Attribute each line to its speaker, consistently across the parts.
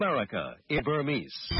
Speaker 1: America in Burmese.
Speaker 2: ။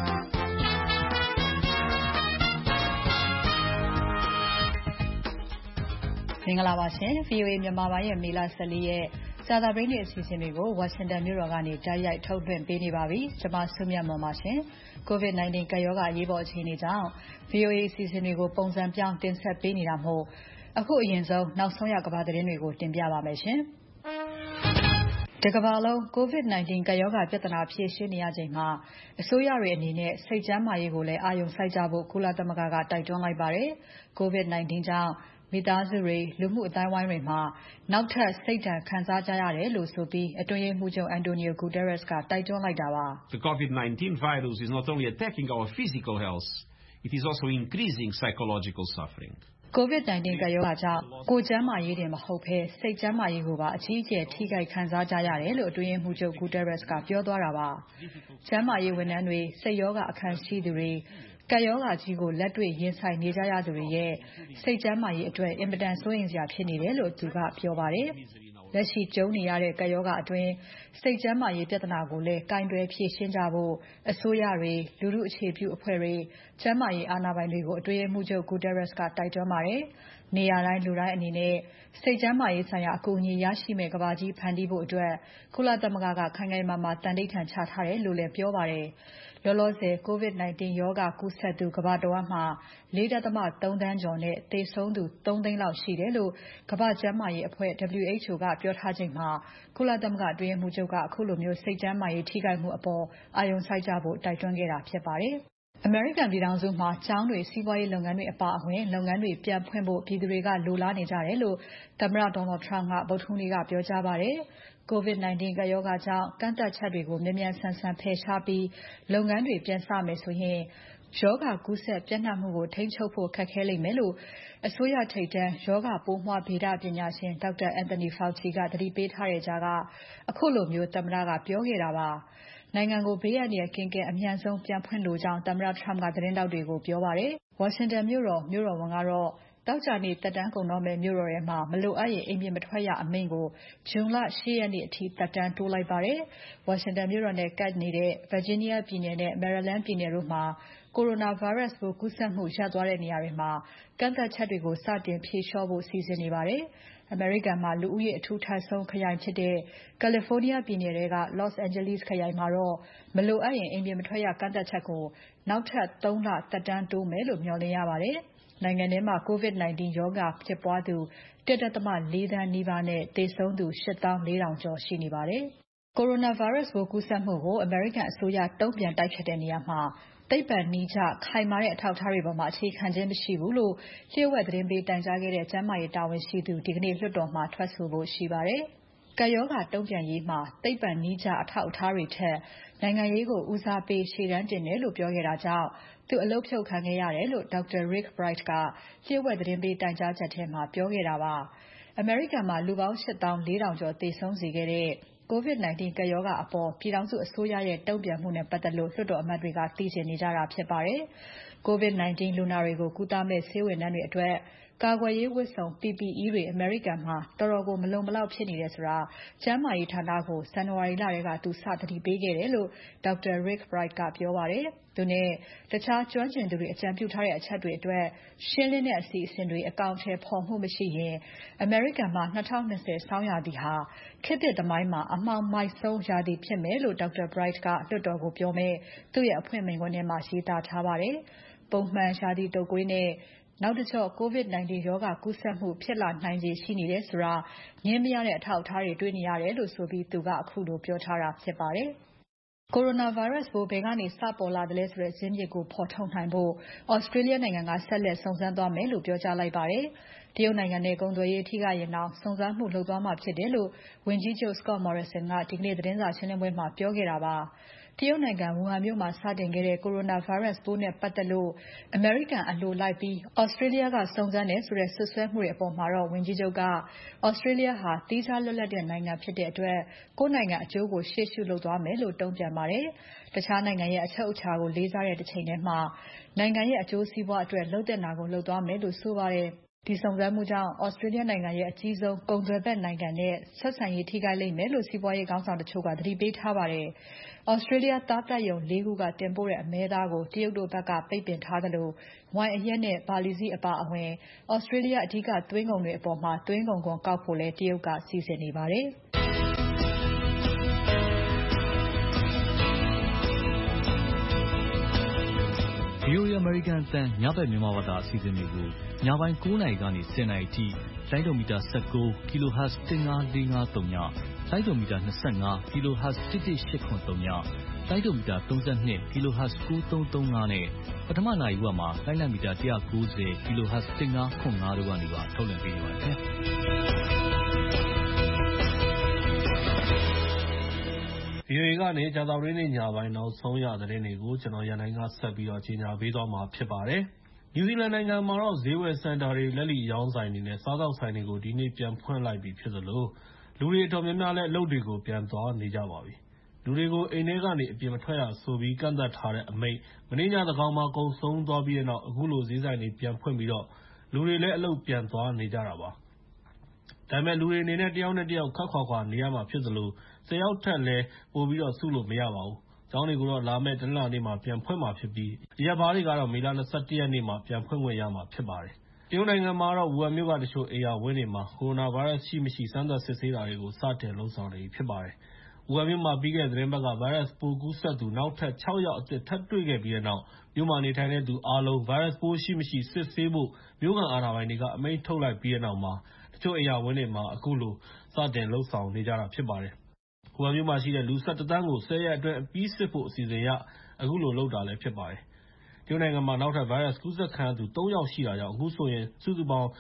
Speaker 2: မင်္ဂလာပါရှင်။ VOA မြန်မာပိုင်းရဲ့မေလ 14 ရက်ကြာသပတေးနေ့အစီအစဉ်တွေကို Washington မြို့တော်ကနေတိုက်ရိုက်ထုတ်လွှင့်ပေးနေပါပြီ။ကျွန်မစုမြတ်မွန်ပါရှင်။ COVID-19 ကပ်ရောဂါအရေးပေါ်အခြေအနေကြောင့် VOA အစီအစဉ်တွေကိုပုံစံပြောင်းတင်ဆက်ပေးနေတာမို့အခုအရင်ဆုံးနောက်ဆုံးရကမ္ဘာသတင်းတွေကိုတင်ပြပါမယ်ရှင်။တကမ္ဘာလုံး COVID-19 ကပ်ရောဂါပြဿနာဖြေရှင်းနေရချိန်မှာအစိုးရတွေအနေနဲ့စိတ်ကျန်းမာရေးကိုလည်းအာရုံစိုက်ကြဖို့ကုလသမဂ္ဂကတိုက်တွန်းလိုက်ပါတယ်။ COVID-19 ကြောင့်မိသားစုတွေလူမှုအသိုင်းအဝိုင်းတွေမှာနောက်ထပ်စိတ်ဒဏ်ခံစားကြရတယ်လို့ဆိုပြီးအတွင်းရေးမှူးချုပ် Antonio Guterres ကတိုက်တွန်းလိုက်တာပါ။
Speaker 3: The COVID-19 virus is not only attacking our physical health, it is also increasing psychological suffering.
Speaker 2: COVID-19 ကပ်ရောဂါကြောင့်ကိုယ်ကျန်းမာရေးတင်မဟုတ်ဘဲစိတ်ကျန်းမာရေးကိုပါအကြီးအကျယ်ထိခိုက်ခံစားကြရတယ်လို့အတွင်းရေးမှူးချုပ် Guterres ကပြောသွားတာပါ။ကျန်းမာရေးဝန်ထမ်းတွေစိတ်ရောဂါအခံရှိသူတွေကပ်ရောဂါကြီးကိုလက်တွေ့ရင်ဆိုင်နေကြရသူတွေရဲ့စိတ်ကျန်းမာရေးအတွက်အင်မတန်စိုးရိမ်စရာဖြစ်နေတယ်လို့သူကပြောပါတယ်။လက်ရှိကြုံနေရတဲ့ကပ်ရောဂါအတွင်းစိတ်ကျန်းမာရေးပြဿနာကိုလည်းကိုင်တွယ်ဖြေရှင်းကြဖို့အစိုးရတွေလူထုအခြေပြုအဖွဲ့တွေကျန်းမာရေးအာဏာပိုင်တွေကိုအတွင်းရေးမှူးချုပ် Guterres ကတိုက်တွန်းပါတယ်။နေရာတိုင်းလူတိုင်းအနေနဲ့စိတ်ကျန်းမာရေးဆိုင်ရာအကူအညီရရှိမယ့်ကမ္ဘာကြီးဖန်တီးဖို့အတွက်ကုလသမဂ္ဂကခိုင်ခိုင်မာမာသန္နိဋ္ဌာန်ချထားတယ်လို့လည်းပြောပါတယ်။လောလောဆယ် COVID-19 ရောဂါကူးစက်သူကမ္ဘာတဝန်းမှာ 4.3 သန်းကျော်နဲ့သေဆုံးသူ 3 သိန်းလောက်ရှိတယ်လို့ကမ္ဘာ့ကျန်းမာရေးအဖွဲ့ WHO ကပြောထားချိန်မှာကုလသမဂ္ဂအတွင်းရေးမှူးချုပ်ကခုလိုစိတ်ကျန်းမာရေးထိခိုက်မှုအပေါ်အာရုံစိုက်ကြဖို့တိုက်တွန်းခဲ့တာဖြစ်ပါတယ်။အမေရိကန်ပြည်ထောင်စုမှာကျောင်းတွေစီးပွားရေးလုပ်ငန်းတွေအပါအဝင်လုပ်ငန်းတွေပြန်ဖွင့်ဖို့ပြည်သူတွေကလိုလားနေကြတယ်လို့သမ္မတ Donald Trump ကဗုဒ္ဓဟူးနေ့ကပြောကြားပါတယ်။ COVID-19 ကပ်ရောဂါကြောင့်ကန့်သတ်ချက်တွေကိုမြန်မြန်ဆန်ဆန်ဖယ်ရှားပြီးလုပ်ငန်းတွေပြန်စမယ်ဆိုရင်ရောဂါကူးစက်ပျံ့နှံ့မှုကိုထိန်းချုပ်ဖို့ခက်ခဲလိမ့်မယ်လို့အစိုးရထိပ်တန်းရောဂါပိုးမွှားဗေဒပညာရှင် Dr. Anthony Fauci ကသတိပေးထားတဲ့ကြားကခုလိုသမ္မတကပြောခဲ့တာပါ။နိုင်ငံကိုဘေးအန္တရာယ်ကင်းကင်းအမြန်ဆုံးပြန်ဖွင့်လိုကြောင်းသမ္မတ Trump ကသတင်းထောက်တွေကိုပြောပါတယ်။ ဝါရှင်တန်မြို့တော်ဝန်ကတော့သောကြာနေ့သက်တမ်းကုန်တော့မယ့်မြို့တော်ထဲမှာမလိုအပ်ရင်အိမ်ပြင်မထွက်ရအမိန့်ကိုဇွန်လ 8 ရက်နေ့အထိသက်တမ်းတိုးလိုက်ပါတယ်။ဝါရှင်တန်မြို့တော်နဲ့ကပ်နေတဲ့ Virginia ပြည်နယ်နဲ့ Maryland ပြည်နယ်တို့မှာ Coronavirus ပိုးကူးစက်မှုရပ်သွားတဲ့နေရာတွေမှာကန့်သတ်ချက်တွေကိုစတင်ဖြေလျှော့ဖို့စီစဉ်နေပါတယ်။ အမေရိကန်မှာလူဦးရေအထူထပ်ဆုံးခရိုင်ဖြစ်တဲ့ California ပြည်နယ်ထဲက Los Angeles ခရိုင်မှာတော့မလိုအပ်ရင်အိမ်ပြင်မထွက်ရကန့်သတ်ချက်ကိုနောက်ထပ် 3 လသက်တမ်းတိုးမယ်လို့မျှော်လင့်ရပါတယ်။နိုင်ငံထဲမှာ COVID-19 ရောဂါဖြစ်ပွားသူ 1.4 သန်းနီးပါးနဲ့သေဆုံးသူ 84000 ကျော်ရှိနေပါတယ်။ Coronavirus ပိုးကူးစက်မှုကိုအမေရိကန်အစိုးရတုံ့ပြန်တိုက်ဖျက်တဲ့နေရာမှာသိပ္ပံနည်းကျခိုင်မာတဲ့အထောက်အထားတွေပေါ်မှာအခြေခံခြင်းမရှိဘူးလို့လျှို့ဝှက်သတင်းပေးတိုင်ကြားခဲ့တဲ့ကျန်းမာရေးတာဝန်ရှိသူဒီကနေ့လွှတ်တော်မှာထွက်ဆိုဖို့ရှိပါတယ်။ကပ်ရောဂါတုံ့ပြန်ရေးမှာသိပ္ပံနည်းကျအထောက်အထားတွေထက်နိုင်ငံရေးကိုဦးစားပေးရှေ့တန်းတင်တယ်လို့ပြောခဲ့တာကြောင့်သူအလုပ်ဖြုတ်ခံခဲ့ရတယ်လို့ Dr. Rick Bright ကလျှို့ဝှက်သတင်းပေးတိုင်ကြားချက်ထဲမှာပြောခဲ့တာပါ။ အမေရိကန်မှာလူပေါင်း 84000 ကျော်သေဆုံးစေခဲ့တဲ့ COVID-19 ကပ်ရောဂါအပေါ်ပြည်ထောင်စုအစိုးရရဲ့တုံ့ပြန်မှုနဲ့ပတ်သက်လို့လွှတ်တော်အမတ်တွေကသိချင်နေကြတာဖြစ်ပါတယ်။ COVID-19 လူနာတွေကိုကုသမယ့်ဆေးဝန်ထမ်းတွေအတွက်ကာကွယ်ရေးဝတ်စုံ PPE တွေအမေရိကန်မှာတော်တော်ကိုမလုံမလောက်ဖြစ်နေတယ်ဆိုတာကျန်းမာရေးဌာနကိုဇန်နဝါရီလထဲကသူစသတိပေးခဲ့တယ်လို့ Dr. Rick Bright ကပြောပါတယ်။ သူနဲ့တခြားကျွမ်းကျင်သူတွေအကြံပြုထားတဲ့အချက်တွေအတွက်ရှင်းလင်းတဲ့အစီအစဉ်တွေအကောင်အထည်ဖော်မှုမရှိရင်အမေရိကန်မှာ2020ဆောင်းရာသီဟာခေတ်သစ်သမိုင်းမှာအမှောင်မိုက်ဆုံးရာသီဖြစ်မယ်လို့ Dr. Bright ကလွှတ်တော်ကိုပြောမယ့်သူ့ရဲ့အဖွင့်မိန့်ခွန်းထဲမှာရေးသားထားပါတယ်။ ပုံမှန်ရာသီတုပ်ကွေးနဲ့နောက်တကျော့ COVID-19 ရောဂါကူးစက်မှုဖြစ်လာနိုင်ခြေရှိနေတယ်ဆိုတာငြင်းမရတဲ့အထောက်အထားတွေတွေ့နေရတယ်လို့ဆိုပြီးသူကခုလိုပြောထားတာဖြစ်ပါတယ်။ Coronavirus ပိုးဘယ်ကနေစပေါ်လာသလဲဆိုတဲ့ဇစ်မြစ်ကိုဖော်ထုတ်နိုင်ဖို့ Australia နိုင်ငံကဆက်လက်စုံစမ်းသွားမယ်လို့ပြောကြားလိုက်ပါတယ်။ တရုတ်နိုင်ငံနဲ့ကုန်သွယ်ရေးထိခိုက်ရင်တောင်စုံစမ်းမှုလုပ်သွားမှာဖြစ်တယ်လို့ဝန်ကြီးချုပ် Scott Morrison ကဒီကနေ့သတင်းစာရှင်းပွဲမှာပြောခဲ့တာပါ။ တရုတ်နိုင်ငံဝူဟန်မြို့မှာစတင်ခဲ့တဲ့ Coronavirus ပိုးနဲ့ပတ်သက်လို့အမေရိကန်အလိုလိုက်ပြီး Australia ကစုံစမ်းတယ်ဆိုတဲ့စွပ်စွဲမှုတွေအပေါ်မှာတော့ဝန်ကြီးချုပ်က Australia ဟာသီးခြားလွတ်လပ်တဲ့နိုင်ငံဖြစ်တဲ့အတွက်ကိုယ့်နိုင်ငံအကျိုးကိုရှေ့ရှုလုပ်သွားမယ်လို့တုံ့ပြန်ပါတယ်။ တခြားနိုင်ငံရဲ့အချုပ်အခြာကိုလေးစားတဲ့တချိန်ထဲမှာနိုင်ငံရဲ့အကျိုးစီးပွားအတွက်လုပ်သင့်တာကိုလုပ်သွားမယ်လို့ဆိုပါတယ်။ဒီစုံစမ်းမှုကြောင့် Australia နိုင်ငံရဲ့အကြီးဆုံးကုန်သွယ်ဖက်နိုင်ငံနဲ့ဆက်ဆံရေးထိခိုက်လိမ့်မယ်လို့စီးပွားရေးခေါင်းဆောင်တချို့ကသတိပေးထားပါတယ်။ Australia သားတပ်ယုံ ၄ ခုကတင်ပို့တဲ့အမဲသားကိုတရုတ်တို့ဘက်ကပိတ်ပင်ထားသလို ဝိုင်အရက်နဲ့ဘာလီစေ့အပါအဝင် Australia အဓိကသွင်းကုန်တွေအပေါ် သွင်းကုန်ခွန်ကောက်ဖို့လည်းတရုတ်ကစီစဉ်နေပါတယ်။
Speaker 1: VOA American အသံညဘက်မြန်မာဘာသာအစီအစဉ်တွေကိုညပိုင်း9 နာရီကနေ10 နာရီအထိလိုင်းဒိုမီတာ19 kHz 15453ညလိုင်းဒိုမီတာ25 kHz 11883ညလိုင်းဒိုမီတာ32 kHz 9335နဲ့ပထမနာရီဝက်မှာလိုင်းလံမီတာ190 kHz 1505တို့ကနေပါထုတ်လွှင့်ပေးနေပါတယ်။
Speaker 4: VOA ကနေကြာသပတေးနေ့ညပိုင်းနောက်ဆုံးရသတင်းတွေကိုကျွန်တော်ရန်နိုင်ကဆက်ပြီးတော့ကြီးညာပေးသွားမှာဖြစ်ပါတယ်။ နယူးဇီလန်နိုင်ငံမှာတော့ဈေးဝယ်စင်တာတွေလက်လီရောင်းဆိုင်တွေနဲ့စားသောက်ဆိုင်တွေကိုဒီနေ့ပြန်ဖွင့်လိုက်ပြီဖြစ်သလိုလူတွေအတော်များများလည်းအလုပ်တွေကိုပြန်သွားနေကြပါပြီ။ လူတွေကိုအိမ်ထဲကနေအပြင်မထွက်ရဆိုပြီးကန့်သတ်ထားတဲ့အမိန့်မနေ့ညသန်းခေါင်မှာကုန်ဆုံးသွားပြီးတဲ့နောက်အခုလိုဈေးဆိုင်တွေပြန်ဖွင့်ပြီးတော့လူတွေလည်းအလုပ်ပြန်သွားနေကြတာပါ။ ဒါပေမဲ့လူတွေအနေနဲ့တယောက်နဲ့တယောက်ခပ်ခွာခွာနေရမှာဖြစ်သလို10 ယောက်ထက်လည်းပိုပြီးတော့စုလို့မရပါဘူး။ ကျောင်းတွေကိုတော့လာမယ့်တနင်္လာနေ့မှာပြန်ဖွင့်မှာဖြစ်ပြီးအရက်ဘားတွေကတော့မေလ 21 ရက်နေ့မှာပြန်ဖွင့်ခွင့်ရမှာဖြစ်ပါတယ်။ တရုတ်နိုင်ငံမှာတော့ဝူဟန်မြို့ကတချို့အိမ်ယာဝင်းတွေမှာကိုရိုနာဗိုင်းရပ်စ်ရှိမရှိစမ်းသပ်စစ်ဆေးတာတွေကိုစတင်လုပ်ဆောင်နေပြီဖြစ်ပါတယ်။ ဝူဟန်မြို့မှာပြီးခဲ့တဲ့သီတင်းပတ်ကဗိုင်းရပ်စ်ပိုးကူးစက်သူနောက်ထပ် 6 ယောက်အသစ်ထပ်တွေ့ခဲ့ပြီးတဲ့နောက်မြို့မှာနေထိုင်တဲ့သူအားလုံးဗိုင်းရပ်စ်ပိုးရှိမရှိစစ်ဆေးဖို့မြို့ခံအာဏာပိုင်တွေကအမိန့်ထုတ်လိုက်ပြီးတဲ့နောက်မှာတချို့အိမ်ယာဝင်းတွေမှာအခုလိုစတင်လုပ်ဆောင်နေကြတာဖြစ်ပါတယ်။ ဝူဟန်မြို့မှာရှိတဲ့လူ ၁၁ သန်းကို 10 ရက်အတွင်းအပြီးစစ်ဖို့အစီအစဉ်အရအခုလိုလုပ်တာလည်းဖြစ်ပါတယ်။ တရုတ်နိုင်ငံမှာနောက်ထပ်ဗိုင်းရပ်စ်ကူးစက်ခံရသူ 3 ယောက်ရှိတာကြောင့်အခုဆိုရင်စုစုပေါင်း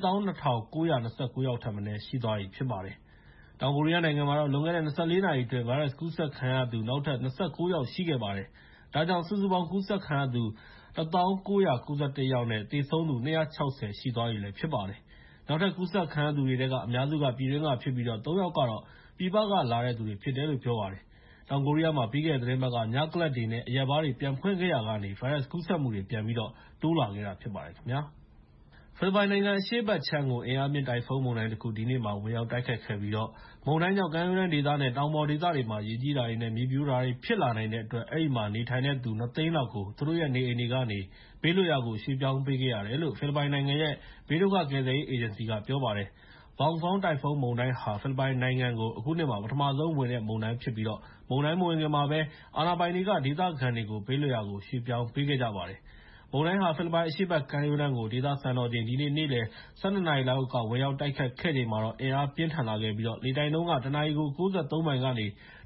Speaker 4: 82929 ယောက်ထက်မနည်းရှိသွားပြီဖြစ်ပါတယ်။ တောင်ကိုရီးယားနိုင်ငံမှာတော့လွန်ခဲ့တဲ့ 24 နာရီအတွင်းဗိုင်းရပ်စ်ကူးစက်ခံရသူနောက်ထပ် 29 ယောက်ရှိခဲ့ပါတယ်။ ဒါကြောင့်စုစုပေါင်းကူးစက်ခံရသူ 1၉,၉၁ ယောက်နဲ့ သေဆုံးသူ 260 ရှိသွားပြီဖြစ်ပါတယ်။ နောက်ထပ်ကူးစက်ခံရသူတွေထဲကအများစုကပြည်တွင်းကဖြစ်ပြီးတော့ 3 ယောက်ကတော့ပြည်ပကလာတဲ့သူတွေဖြစ်တယ်လို့ပြောပါတယ်။ တောင်ကိုရီးယားမှာပြီးခဲ့တဲ့သီတင်းပတ်ကညကလပ်တွေနဲ့အရက်ဘားတွေပြန်ဖွင့်ခဲ့ရာကနေဗိုင်းရပ်စ်ကူးစက်မှုတွေပြန်ပြီးတော့တိုးလာခဲ့တာဖြစ်ပါတယ်ခင်ဗျာ။ ဖိလစ်ပိုင်နိုင်ငံအရှေ့ဘက်ခြမ်းကိုအင်အားပြင်းတိုင်ဖုန်းမုန်တိုင်းတခုဒီနေ့မှာဝင်ရောက်တိုက်ခတ်ခဲ့ပြီးတော့မုန်တိုင်းကြောင့်ကမ်းရိုးတန်းဒေသနဲ့တောင်ပေါ်ဒေသတွေမှာရေကြီးတာတွေနဲ့မြေပြိုတာတွေဖြစ်လာနိုင်တဲ့အတွက်အဲဒီမှာနေထိုင်တဲ့သူ 2 သိန်းလောက်ကိုသူတို့ရဲ့နေအိမ်တွေကနေဘေးလွတ်ရာကိုရွှေ့ပြောင်းပေးခဲ့ရတယ်လို့ဖိလစ်ပိုင်နိုင်ငံရဲ့ဘေးဒုက္ခကယ်ဆယ်ရေးအေဂျင်စီကပြောပါတယ်။ Bangfang တိုင်ဖုန်းမုန်တိုင်းဟာဖိလစ်ပိုင်နိုင်ငံကိုအခုနှစ်မှာပထမဆုံးဝင်တဲ့မုန်တိုင်းဖြစ်ပြီးတော့မုန်တိုင်းမဝင်ခင်မှာပဲအာဏာပိုင်တွေကဒေသခံတွေကိုဘေးလွတ်ရာကိုရွှေ့ပြောင်းပေးခဲ့ကြပါတယ်။ မုန်တိုင်းဟာဖိလစ်ပိုင်အရှေ့ဘက်ကမ်းရိုးတန်းကိုဒေသစံတော်ချိန်ဒီနေ့နေ့လယ် 12 နာရီလောက်ကဝင်ရောက်တိုက်ခတ်ခဲ့ချိန်မှာတော့အင်အားပြင်းထန်လာခဲ့ပြီးတော့လေတိုက်နှုန်းကတနာရီကို 93 မိုင်ကနေ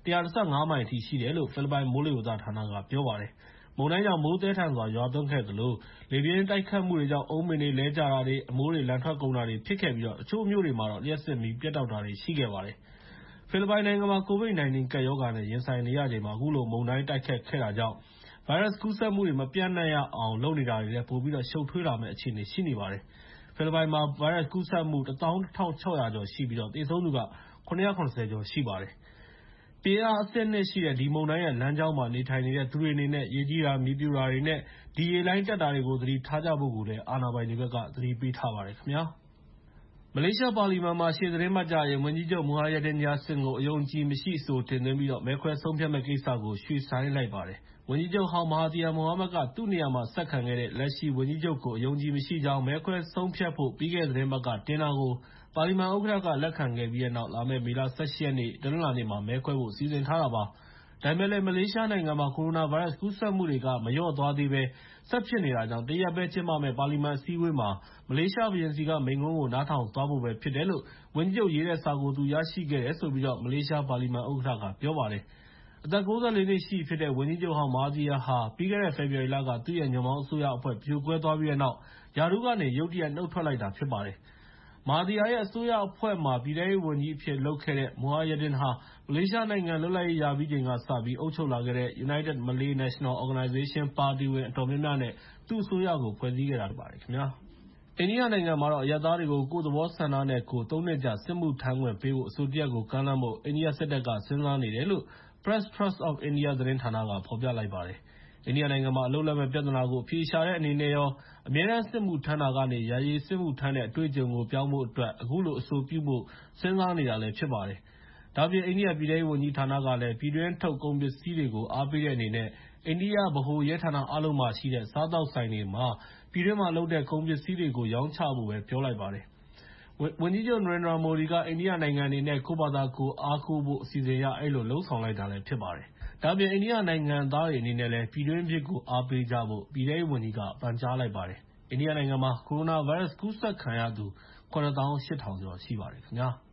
Speaker 4: 115 မိုင်အထိရှိတယ်လို့ဖိလစ်ပိုင်မိုးလေဝသဌာနကပြောပါတယ်။ မုန်တိုင်းကြောင့်မိုးသည်းထန်စွာရွာသွန်းခဲ့သလိုလေပြင်းတိုက်ခတ်မှုတွေကြောင့်အုန်းပင်တွေလဲကျတာတွေအမိုးတွေလန်ထွက်ကုန်တာတွေဖြစ်ခဲ့ပြီးတော့တချို့မြို့တွေမှာလျှပ်စစ်မီးပြတ်တောက်တာတွေရှိခဲ့ပါတယ်။ ဖိလစ်ပိုင်နိုင်ငံမှာ COVID-19 ကပ်ရောဂါနဲ့ရင်ဆိုင်နေရချိန်မှာအခုလိုမုန်တိုင်းတိုက်ခတ်ခဲ့တာကြောင့်ဗိုင်းရပ်စ်ကူးစက်မှုတွေမပျံ့နှံ့ရအောင်လုပ်နေတာတွေလည်းပိုပြီးတော့ရှုပ်ထွေးလာမယ့်အခြေအနေရှိနေပါတယ်။ ဖိလစ်ပိုင်မှာဗိုင်းရပ်စ်ကူးစက်မှု 11600 ကျော်ရှိပြီးတော့သေဆုံးသူက 770 ကျော်ရှိပါတယ်။ ပြင်းအားအဆင့် 2 ရှိတဲ့ဒီမုန်တိုင်းရဲ့လမ်းကြောင်းမှာနေထိုင်နေတဲ့သူတွေအနေနဲ့ရေကြီးတာမြေပြိုတာတွေနဲ့ဒီရေလှိုင်းတက်တာတွေကိုသတိထားကြဖို့လည်းအာဏာပိုင်တွေကသတိပေးထားပါတယ်ခင်ဗျာ။ မလေးရှားပါလီမန်မှာရှေ့သီတင်းပတ်ကျရင်ဝန်ကြီးချုပ် Muhyiddin Yassin ကိုအယုံအကြည်မရှိအဆိုတင်သွင်းပြီးတော့မဲခွဲဆုံးဖြတ်မယ့်ကိစ္စကိုရွှေ့ဆိုင်းလိုက်ပါတယ်။ ဝန်ကြီးချုပ်ဟောင်း မဟာသီယာမိုဟာမက်ကသူ့နေရာမှာဆက်ခံခဲ့တဲ့လက်ရှိဝန်ကြီးချုပ်ကိုအယုံအကြည်မရှိကြောင်းမဲခွဲဆုံးဖြတ်ဖို့ပြီးခဲ့တဲ့သီတင်းပတ်ကတင်တာကိုပါလီမန်ဥက္ကဋ္ဌကလက်ခံခဲ့ပြီးတဲ့နောက်လာမယ့်မေလ 18 ရက်နေ့တနင်္လာနေ့မှာမဲခွဲဖို့စီစဉ်ထားတာပါ။ ဒါပေမဲ့လည်းမလေးရှားနိုင်ငံမှာကိုရိုနာဗိုင်းရပ်စ်ကူးစက်မှုတွေကမလျော့သွားသေးဘဲဆက်ဖြစ်နေတာကြောင့်တရက်ပဲကျင်းပမယ့်ပါလီမန်အစည်းအဝေးမှာမလေးရှားဘုရင်ဆီကမိန့်ခွန်းကိုနားထောင်သွားဖို့ပဲဖြစ်တယ်လို့ဝန်ကြီးချုပ်ရေးတဲ့စာကိုသူရရှိခဲ့တယ်လို့မလေးရှားပါလီမန်ဥက္ကဋ္ဌကပြောပါတယ်။ အသက် ၉၄ နှစ်ရှိပြီဖြစ်တဲ့ဝန်ကြီးချုပ်ဟောင်းမာသီယာဟာပြီးခဲ့တဲ့ဖေဖော်ဝါရီလကသူ့ရဲ့ညွန့်ပေါင်းအစိုးရအဖွဲ့ပြိုကွဲသွားပြီးတဲ့နောက်ရာထူးကနေရုတ်တရက်နုတ်ထွက်လိုက်တာဖြစ်ပါတယ်။ မာဟာသီယာရဲ့အစိုးရအဖွဲ့မှာပြည်ထဲရေးဝန်ကြီးအဖြစ်လုပ်ခဲ့တဲ့ Muhyiddin ဟာမလေးရှားနိုင်ငံလွတ်လပ်ရေးရပြီးချိန်ကစပြီးအုပ်ချုပ်လာခဲ့တဲ့ United Malay National Organisation ပါတီဝင်အတော်များများနဲ့သူ့အစိုးရကိုဖွဲ့စည်းခဲ့တာဖြစ်ပါတယ်ခင်ဗျာ။ အိန္ဒိယနိုင်ငံမှာအရပ်သားတွေကိုကိုယ့်သဘောဆန္ဒနဲ့ကိုယ် 3 နှစ်ကြာစစ်မှုထမ်းခွင့်ပေးဖို့အဆိုတရပ်ကိုကမ်းလှမ်းဖို့အိန္ဒိယစစ်တပ်ကစဉ်းစားနေတယ်လို့ Press Trust of India သတင်းဌာနကဖော်ပြလိုက်ပါတယ်။အိန္ဒိယနိုင်ငံမှာအလုပ်လက်မဲ့ပြဿနာကိုအဖြေရှာတဲ့အနေနဲ့ရောအမြဲတမ်းစစ်မှုထမ်းတာကနေယာယီစစ်မှုထမ်းတဲ့အတွေ့အကြုံကိုပြောင်းဖို့အတွက်အခုလိုအဆိုပြုဖို့စဉ်းစားနေတာလည်းဖြစ်ပါတယ်။ဒါ့အပြင်အိန္ဒိယပြည်ထောင်စုဝန်ကြီးဌာနကလည်းပြည်တွင်းထုတ်ကုန်ပစ္စည်းတွေကိုအားပေးတဲ့အနေနဲ့အိန္ဒိယဗဟိုရဲဌာနအားလုံးမှာရှိတဲ့စားသောက်ဆိုင်တွေမှာပြည်တွင်းမှာလုပ်တဲ့ကုန်ပစ္စည်းတွေကိုရောင်းချဖို့ပဲပြောလိုက်ပါတယ်။ဝန်ကြီးချုပ်နရင်ဒရာမိုဒီကအိန္ဒိယနိုင်ငံအနေနဲ့ကိုယ့်ဘာသာကိုယ်အားကိုးဖို့အစီအစဉ်အရအဲ့လိုလှုံ့ဆော်လိုက်တာလည်းဖြစ်ပါတယ်။ဒါ့အပြင်အိန္ဒိယနိုင်ငံသားတွေအနေနဲ့လည်းပြည်တွင်းဖြစ်ကိုအားပေးကြဖို့ပြည်ထောင်စုဝန်ကြီးကပန်ကြားလိုက်ပါတယ်။အိန္ဒိယနိုင်ငံမှာကိုရိုနာဗိုင်းရပ်စ်ကူးစက်ခံရသူ 9,800 ကျော်ရှိပါတယ်ခင်ဗျာ။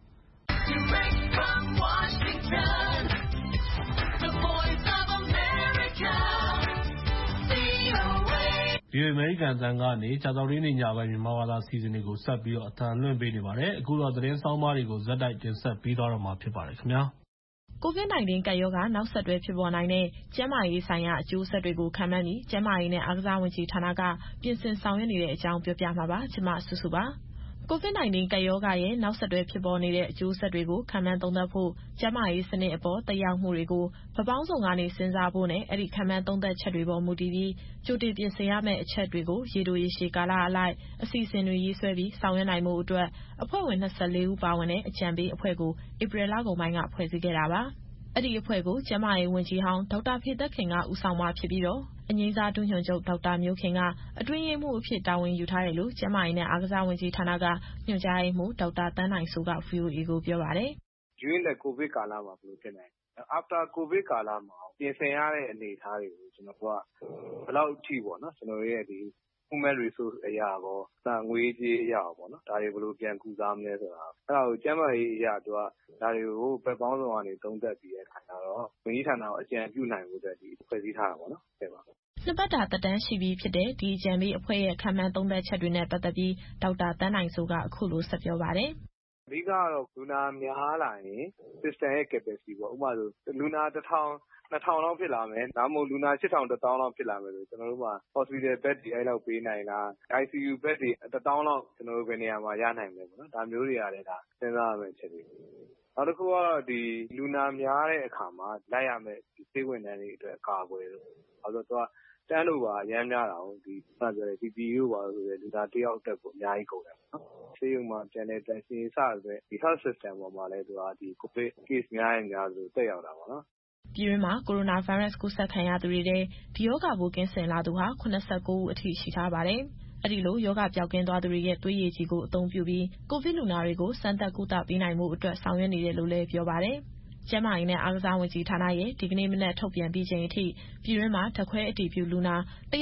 Speaker 4: VOA အမေရိကန်အသံကနေကြာသပတေးနေ့ညပိုင်းမြန်မာဘာသာအစီအစဉ်တွေကိုဆက်ပြီးအသံလွှင့်ပေးနေပါတယ်။အခုတော့သတင်းဆောင်းပါးတွေကိုဇက်တိုက်တင်ဆက်ပေးသွားတော့မှာဖြစ်ပါတယ်ခင်ဗျာ။
Speaker 5: COVID-19 ကပ်ရောဂါနောက်ဆက်တွဲဖြစ်ပေါ်နိုင်တဲ့ကျန်းမာရေးဆိုင်ရာအကျိုးဆက်တွေကိုခန့်မှန်းပြီးကျန်းမာရေးနဲ့အားကစားဝန်ကြီးဌာနကပြင်ဆင်ဆောင်ရွက်နေတဲ့အကြောင်းပြောပြမှာပါ။ကျွန်မစုစုပါ။ COVID-19 ကပ်ရောဂါရဲ့နောက်ဆက်တွဲဖြစ်ပေါ်နေတဲ့အကျိုးဆက်တွေကိုခန့်မှန်းသုံးသပ်ဖို့ကျန်းမာရေးစနစ်အပေါ်သက်ရောက်မှုတွေကိုဘက်ပေါင်းစုံကနေစဉ်းစားဖို့နဲ့အဲ့ဒီခန့်မှန်းသုံးသပ်ချက်တွေပေါ်မူတည်ပြီးကြိုတင်ပြင်ဆင်ရမယ့်အချက်တွေကိုရေတိုရေရှည်ကာလအလိုက်အစီအစဉ်တွေရေးဆွဲပြီးဆောင်ရွက်နိုင်မှုအတွက်အဖွဲ့ဝင်24ဦးပါဝင်တဲ့အကြံပေးအဖွဲ့ကိုဧပြီလကုန်ပိုင်းကဖွဲ့စည်းခဲ့တာပါ။အဲ့ဒီအဖွဲ့ကိုကျန်းမာရေးဝန်ကြီးဟောင်းဒေါက်တာဖေသက်ခင်ကဦးဆောင်မှာဖြစ်ပြီးတော့အငြိမ်းစားဒုညွှန်ချုပ်ဒေါက်တာမျိုးခင်ကအတွင်းရေးမှူးအဖြစ်တာဝန်ယူထားတယ်လို့ကျန်းမာရေးနဲ့အားကစားဝန်ကြီးဌာနကညွှန်ကြားရေးမှူးဒေါက်တာသန်းနိုင်စိုးက VOA ကိုပြောပါတယ်
Speaker 6: ။ During the COVID ကာလမှာဘယ်လိုဖြစ်နိုင်လဲ။ After COVID ကာလမှာပြင်ဆင်ရတဲ့အနေအထားတွေကိုကျွန်တော်တို့ကဘယ်လောက်အထိပေါ့နော်ကျွန်တော်တို့ရဲ့ဒီ human resource အရာရောငွေကြေးအရာပေါ့နော်ဒါတွေဘယ်လိုပြန်ကုစားမလဲဆိုတာအဲ့ဒါကိုကျန်းမာရေးအရာသူကဒါတွေကိုဘက်ပေါင်းစုံကနေသုံးသပ်ပြီးတဲ့အခါကျတော့ဝန်ကြီးဌာနကိုအကြံပြုနိုင်ဖို့အတွက်ဒီဖွဲ့စည်းထားတာပေါ့နော်ဟုတ်ပါ
Speaker 5: နှစ်ပတ်တာသက်တမ်းရှိပြီဖြစ်တဲ့ဒီအကြံပေးအဖွဲ့ရဲ့ခံမှန်းသုံးသပ်ချက်တွေနဲ့ပတ်သက်ပြီးဒေါက်တာသန်းနိုင်စိုးကအခုလိုဆက်ပြောပါတယ်
Speaker 6: ။အဓိကတော့လူနာများလာရင် system ရဲ့ capacity ပေါ့ဥပမာဆိုလူနာ1000 2000လောက်ဖြစ်လာမယ်ဒါမှမဟုတ်လူနာ8000 1000လောက်ဖြစ်လာမယ်ဆိုကျွန်တော်တို့မှာ hospital bed တွေအဲ့လောက်ပေးနိုင်လား ICU bed တွေ1000လောက်ကျွန်တော်တို့ဘယ်နေရာမှာရနိုင်မလဲပေါ့နော်ဒါမျိုးတွေကလည်းဒါစဉ်းစားရမယ့်ချက်တွေနောက်တစ်ခုကတော့ဒီလူနာများတဲ့အခါမှာလိုက်ရမယ့်ဒီဆေးဝန်ထမ်းတွေအတွက်အကာအကွယ်လို့အဲ့တော့သူကတန်းလို့ပါအများများတာဟုတ်ဒီပြောတယ် PPE လို့ပါဆိုတဲ့လူနာတယောက်အတွက်ကိုအများကြီးကုန်တယ်နော်ဆေးရုံမှာပြန်လည်တန်ရှင်းရေးစရတဲ့ဒီ health system ပေါ်မှာလည်းသူကဒီ COVID case များရင်များလို့တက်ရောက်တာပေါ့နော်
Speaker 5: ပြည်တွင်းမှာကိုရိုနာဗိုင်းရပ်စ်ကူးစက်ခံရသူတွေထဲဒီရောဂါပိုးကင်းစင်လာသူဟာ89ဦးအထိရှိထားပါတယ်။အဲ့ဒီလိုရောဂါပျောက်ကင်းသွားသူတွေရဲ့သွေးရည်ကြည်ကိုအသုံးပြုပြီးကိုဗစ်လူနာတွေကိုစမ်းသပ်ကုသပေးနိုင်မှုအတွက်ဆောင်ရွက်နေတယ်လို့လည်းပြောပါတယ်။ကျန်းမာရေးနဲ့အားကစားဝန်ကြီးဌာနရဲ့ဒီကနေ့မနက်ထုတ်ပြန်ပြီးချိန်အထိပြည်တွင်းမှာဓာတ်ခွဲအတည်ပြုလူနာ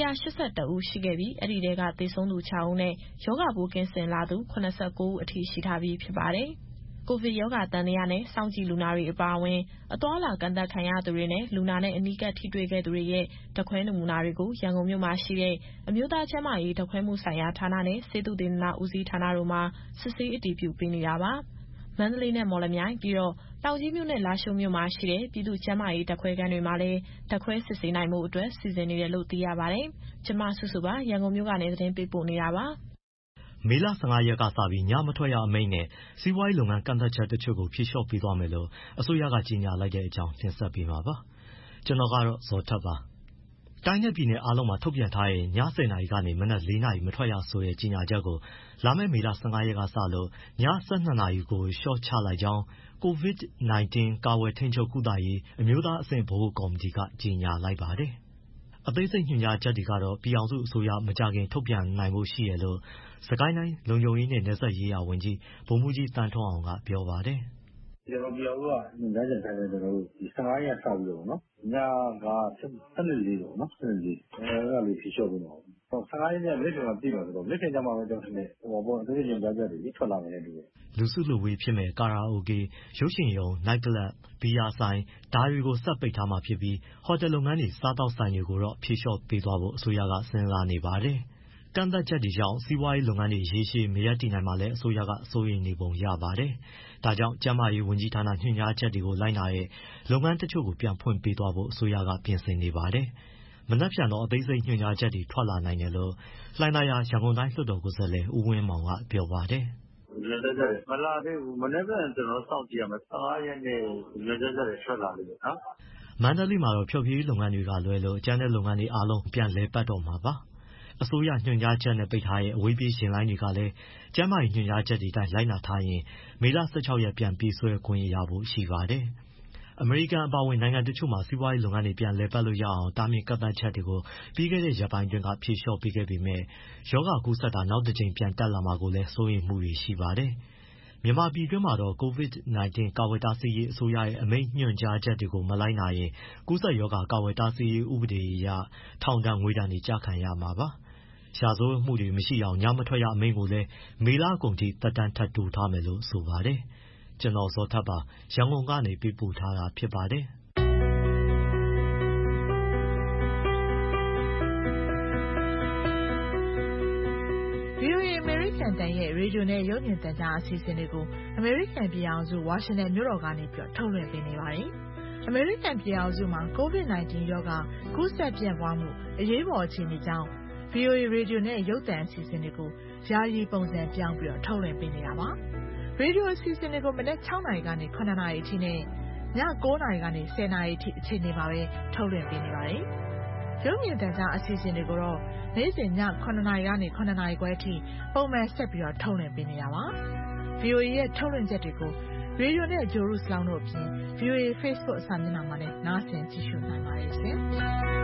Speaker 5: 182ဦးရှိခဲ့ပြီးအဲ့ဒီထဲကသေဆုံးသူ6ဦးနဲ့ရောဂါပိုးကင်းစင်လာသူ89ဦးအထိရှိထားပြီးဖြစ်ပါတယ်။ကိုဗစ်ရောဂါသံသယနဲ့စောင့်ကြည့်လူနာတွေအပါအဝင်အသွားအလာကန့်သတ်ခံရသူတွေနဲ့လူနာနဲ့အနီးကပ်ထိတွေ့ခဲ့သူတွေရဲ့ဓာတ်ခွဲနမူနာတွေကိုရန်ကုန်မြို့မှာရှိတဲ့အမျိုးသားကျန်းမာရေးဓာတ်ခွဲမှုဆိုင်ရာဌာနနဲ့ဆေးသုတေသနဦးစီးဌာနတို့မှာစစ်ဆေးအတည်ပြုပေးနေတာပါ။မန္တလေးနဲ့မော်လမြိုင်ပြီးတော့တောင်ကြီးမြို့နဲ့လာရှိုးမြို့မှာရှိတဲ့ပြည်သူ့ကျန်းမာရေးဓာတ်ခွဲခန်းတွေမှာလည်းဓာတ်ခွဲစစ်ဆေးနိုင်မှုအတွက်စီစဉ်နေတယ်လို့သိရပါတယ်။ကျွန်မစုစုပါရန်ကုန်မြို့ကနေသတင်းပေးပို့နေတာပါ။
Speaker 1: မေလ15ရက်ကစပြီးညမထွက်ရအမိန့်နဲ့စီးပွားရေးလုပ်ငန်းကန့်သတ်ချက်တချို့ကိုဖြေလျှော့ပေးသွားမယ်လို့အစိုးရကကြေညာလိုက်တဲ့အကြောင်းတင်ဆက်ပေးမှာပါ။ကျွန်တော်ကတော့ဇော်ထက်ပါ။တိုင်းနဲ့ပြည်နယ်အားလုံးမှာထုတ်ပြန်ထားတဲ့ည10နာရီကနေမနက်4နာရီမထွက်ရဆိုတဲ့ကြေညာချက်ကိုလာမယ့်မေလ15ရက်ကစလို့ည12နာရီကိုလျှော့ချလိုက်ကြောင်း COVID-19 ကာကွယ်ထိန်းချုပ်ကုသရေးအမျိုးသားအဆင့်ဗဟိုကော်မတီကကြေညာလိုက်ပါတယ်။အသေးစိတ်ညွှန်ကြားချက်တွေကတော့ပြည်ထောင်စုအစိုးရမကြာခင်ထုတ်ပြန်နိုင်ဖို့ရှိတယ်လို့စစ်ကိုင်းတိုင်းလုံခြုံရေးနဲ့နယ်စပ်ရေးရာဝန်ကြီးဗိုလ်မှူးကြီးသန်းထွန်းအောင်ကပြောပါတယ်
Speaker 7: ။ကျွန်တော်ပြည်တော်ကညွှန်ကြားချက်တိုင်းကျွန်တော်တို့ဒီ15ရက်စပြီးတော့နော်ညက14ပေါ့နော်14အဲ့လိုဖြေလျှော့ပေးပါဦး15ရက်နေ့လက်ကျမှပြည်ပါဆိုတော့လက်ကျကြမှာပဲကျွန်တော်ထင်တယ်ဟိုပေါ့အသေးစိတ်ညွှန်ကြားချက်တွေထွက်လာမယ်တူတယ်
Speaker 1: လူစုလူဝေးဖြစ်မဲ့ကာရာအိုကေရုပ်ရှင်ရုံနိုက်ကလပ်ဘီယာဆိုင်ဒါတွေကိုဆက်ပိတ်ထားမှာဖြစ်ပြီးဟိုတယ်လုပ်ငန်းတွေစားသောက်ဆိုင်တွေကိုတော့ဖြေလျှော့ပေးသွားဖို့အစိုးရကစဉ်းစားနေပါတယ်ကန့်သတ်ချက်တွေကြောင့်စီးပွားရေးလုပ်ငန်းတွေရေရှည်မရပ်တည်နိုင်မှလည်းအစိုးရကစိုးရိမ်နေပုံရပါတယ်။ဒါကြောင့်ကျန်းမာရေးဝန်ကြီးဌာနညွှန်ကြားချက်တွေကိုလိုက်နာတဲ့လုပ်ငန်းတချို့ကိုပြန်ဖွင့်ပေးသွားဖို့အစိုးရကပြင်ဆင်နေပါတယ်။မနက်ဖြန်တော့အသေးစိတ်ညွှန်ကြားချက်တွေထွက်လာနိုင်တယ်လို့လှိုင်သာယာရန်ကုန်တိုင်းလွှတ်တော်ကိုယ်စားလှယ်ဦးဝင်းမောင်ကပြောပါတယ်
Speaker 7: ။ညွှန်ကြားချက်မလာသေးဘူးမနေ့ကကျွန်တော်စောင့်ကြည့်ရမယ်15ရက်နေ့ညွှန်ကြားချက်တွေထွက်လာလိမ့်မယ်နော်
Speaker 8: မန္တလေးမှာတော့ဖျော်ဖြေရေးလုပ်ငန်းတွေကလွဲလို့ကျန်တဲ့လုပ်ငန်းတွေအားလုံးပြန်လည်ပတ်တော့မှာပါ။အစိုးရညွှန်ကြားချက်နဲ့ပိတ်ထားတဲ့အဝေးပြေးယာဉ်လိုင်းတွေကလည်းကျန်းမာရေးညွှန်ကြားချက်တွေတိုင်းလိုက်နာထားရင်မေလ 16 ရက်ပြန်ပြေးဆွဲခွင့်ရဖို့ရှိပါတယ်။အမေရိကန်အပါအဝင်နိုင်ငံတချို့မှာစီးပွားရေးလုပ်ငန်းတွေပြန်လည်ပတ်လို့ရအောင်တားမြစ်ကန့်သတ်ချက်တွေကိုပြီးခဲ့တဲ့ရက်ပိုင်းတွင်ကဖြေလျှော့ပေးခဲ့ပေမဲ့ရောဂါကူးစက်တာနောက်တစ်ကြိမ်ပြန်တက်လာမှာကိုလည်းစိုးရိမ်မှုတွေရှိပါတယ်။မြန်မာပြည်တွင်းမှာတော့ COVID-19 ကာကွယ်တားဆီးရေးအစိုးရရဲ့အမိန့်ညွှန်ကြားချက်တွေကိုမလိုက်နာရင်ကူးစက်ရောဂါကာကွယ်တားဆီးရေးဥပဒေအရထောင်ဒဏ်ငွေဒဏ်တွေကျခံရမှာပါ။ရာဇဝတ်မှုတွေမရှိအောင်ညမထွက်ရအမိန့်ကိုလည်းမေလကုန်ထိသက်တမ်းထပ်တိုးထားမယ်လို့ဆိုပါတယ်။ကျွန်တော်ဇော်ထက်ပါရန်ကုန်ကနေပေးပို့ထားတာဖြစ်ပါတယ်။
Speaker 5: VOA အမေရိကန်တန်ရဲ့ရေဒီယိုနဲ့ရုပ်မြင်သံကြားအစီအစဉ်တွေကိုအမေရိကန်ပြည်ထောင်စုဝါရှင်တန်မြို့တော်ကနေထုတ်လွှင့်ပေးနေပါတယ်။အမေရိကန်ပြည်ထောင်စုမှာ COVID-19 ရောဂါကူးစက်ပြန့်ပွားမှုအရေးပေါ်အခြေအနေကြောင့် VOA ရေဒီယိုနဲ့ရုပ်သံအစီအစဉ်တွေကိုယာယီပုံစံပြောင်းပြီးထုတ်လွှင့်ပေးနေတာပါ။ရေဒီယိုအစီအစဉ်တွေကိုမနက် 6 နာရီကနေ 9 နာရီအထိနဲ့ည 9 နာရီကနေ 10 နာရီအထိအချိန်တွေမှာပဲထုတ်လွှင့်ပေးနေပါတယ်။ရုပ်မြင်သံကြားအစီအစဉ်တွေကိုတော့နေ့စဉ်ည 9 နာရီကနေ 9 နာရီခွဲအထိပုံမှန်ဆက်ပြီးထုတ်လွှင့်ပေးနေတာပါ။ VOA ရဲ့ထုတ်လွှင့်ချက်တွေကိုရေဒီယိုနဲ့ဂျိုရုစလောင်းတို့အပြင် VOA Facebook စာမျက်နှာမှာလည်းနားဆင်ကြည့်ရှုနိုင်ပါတယ်ရှင်။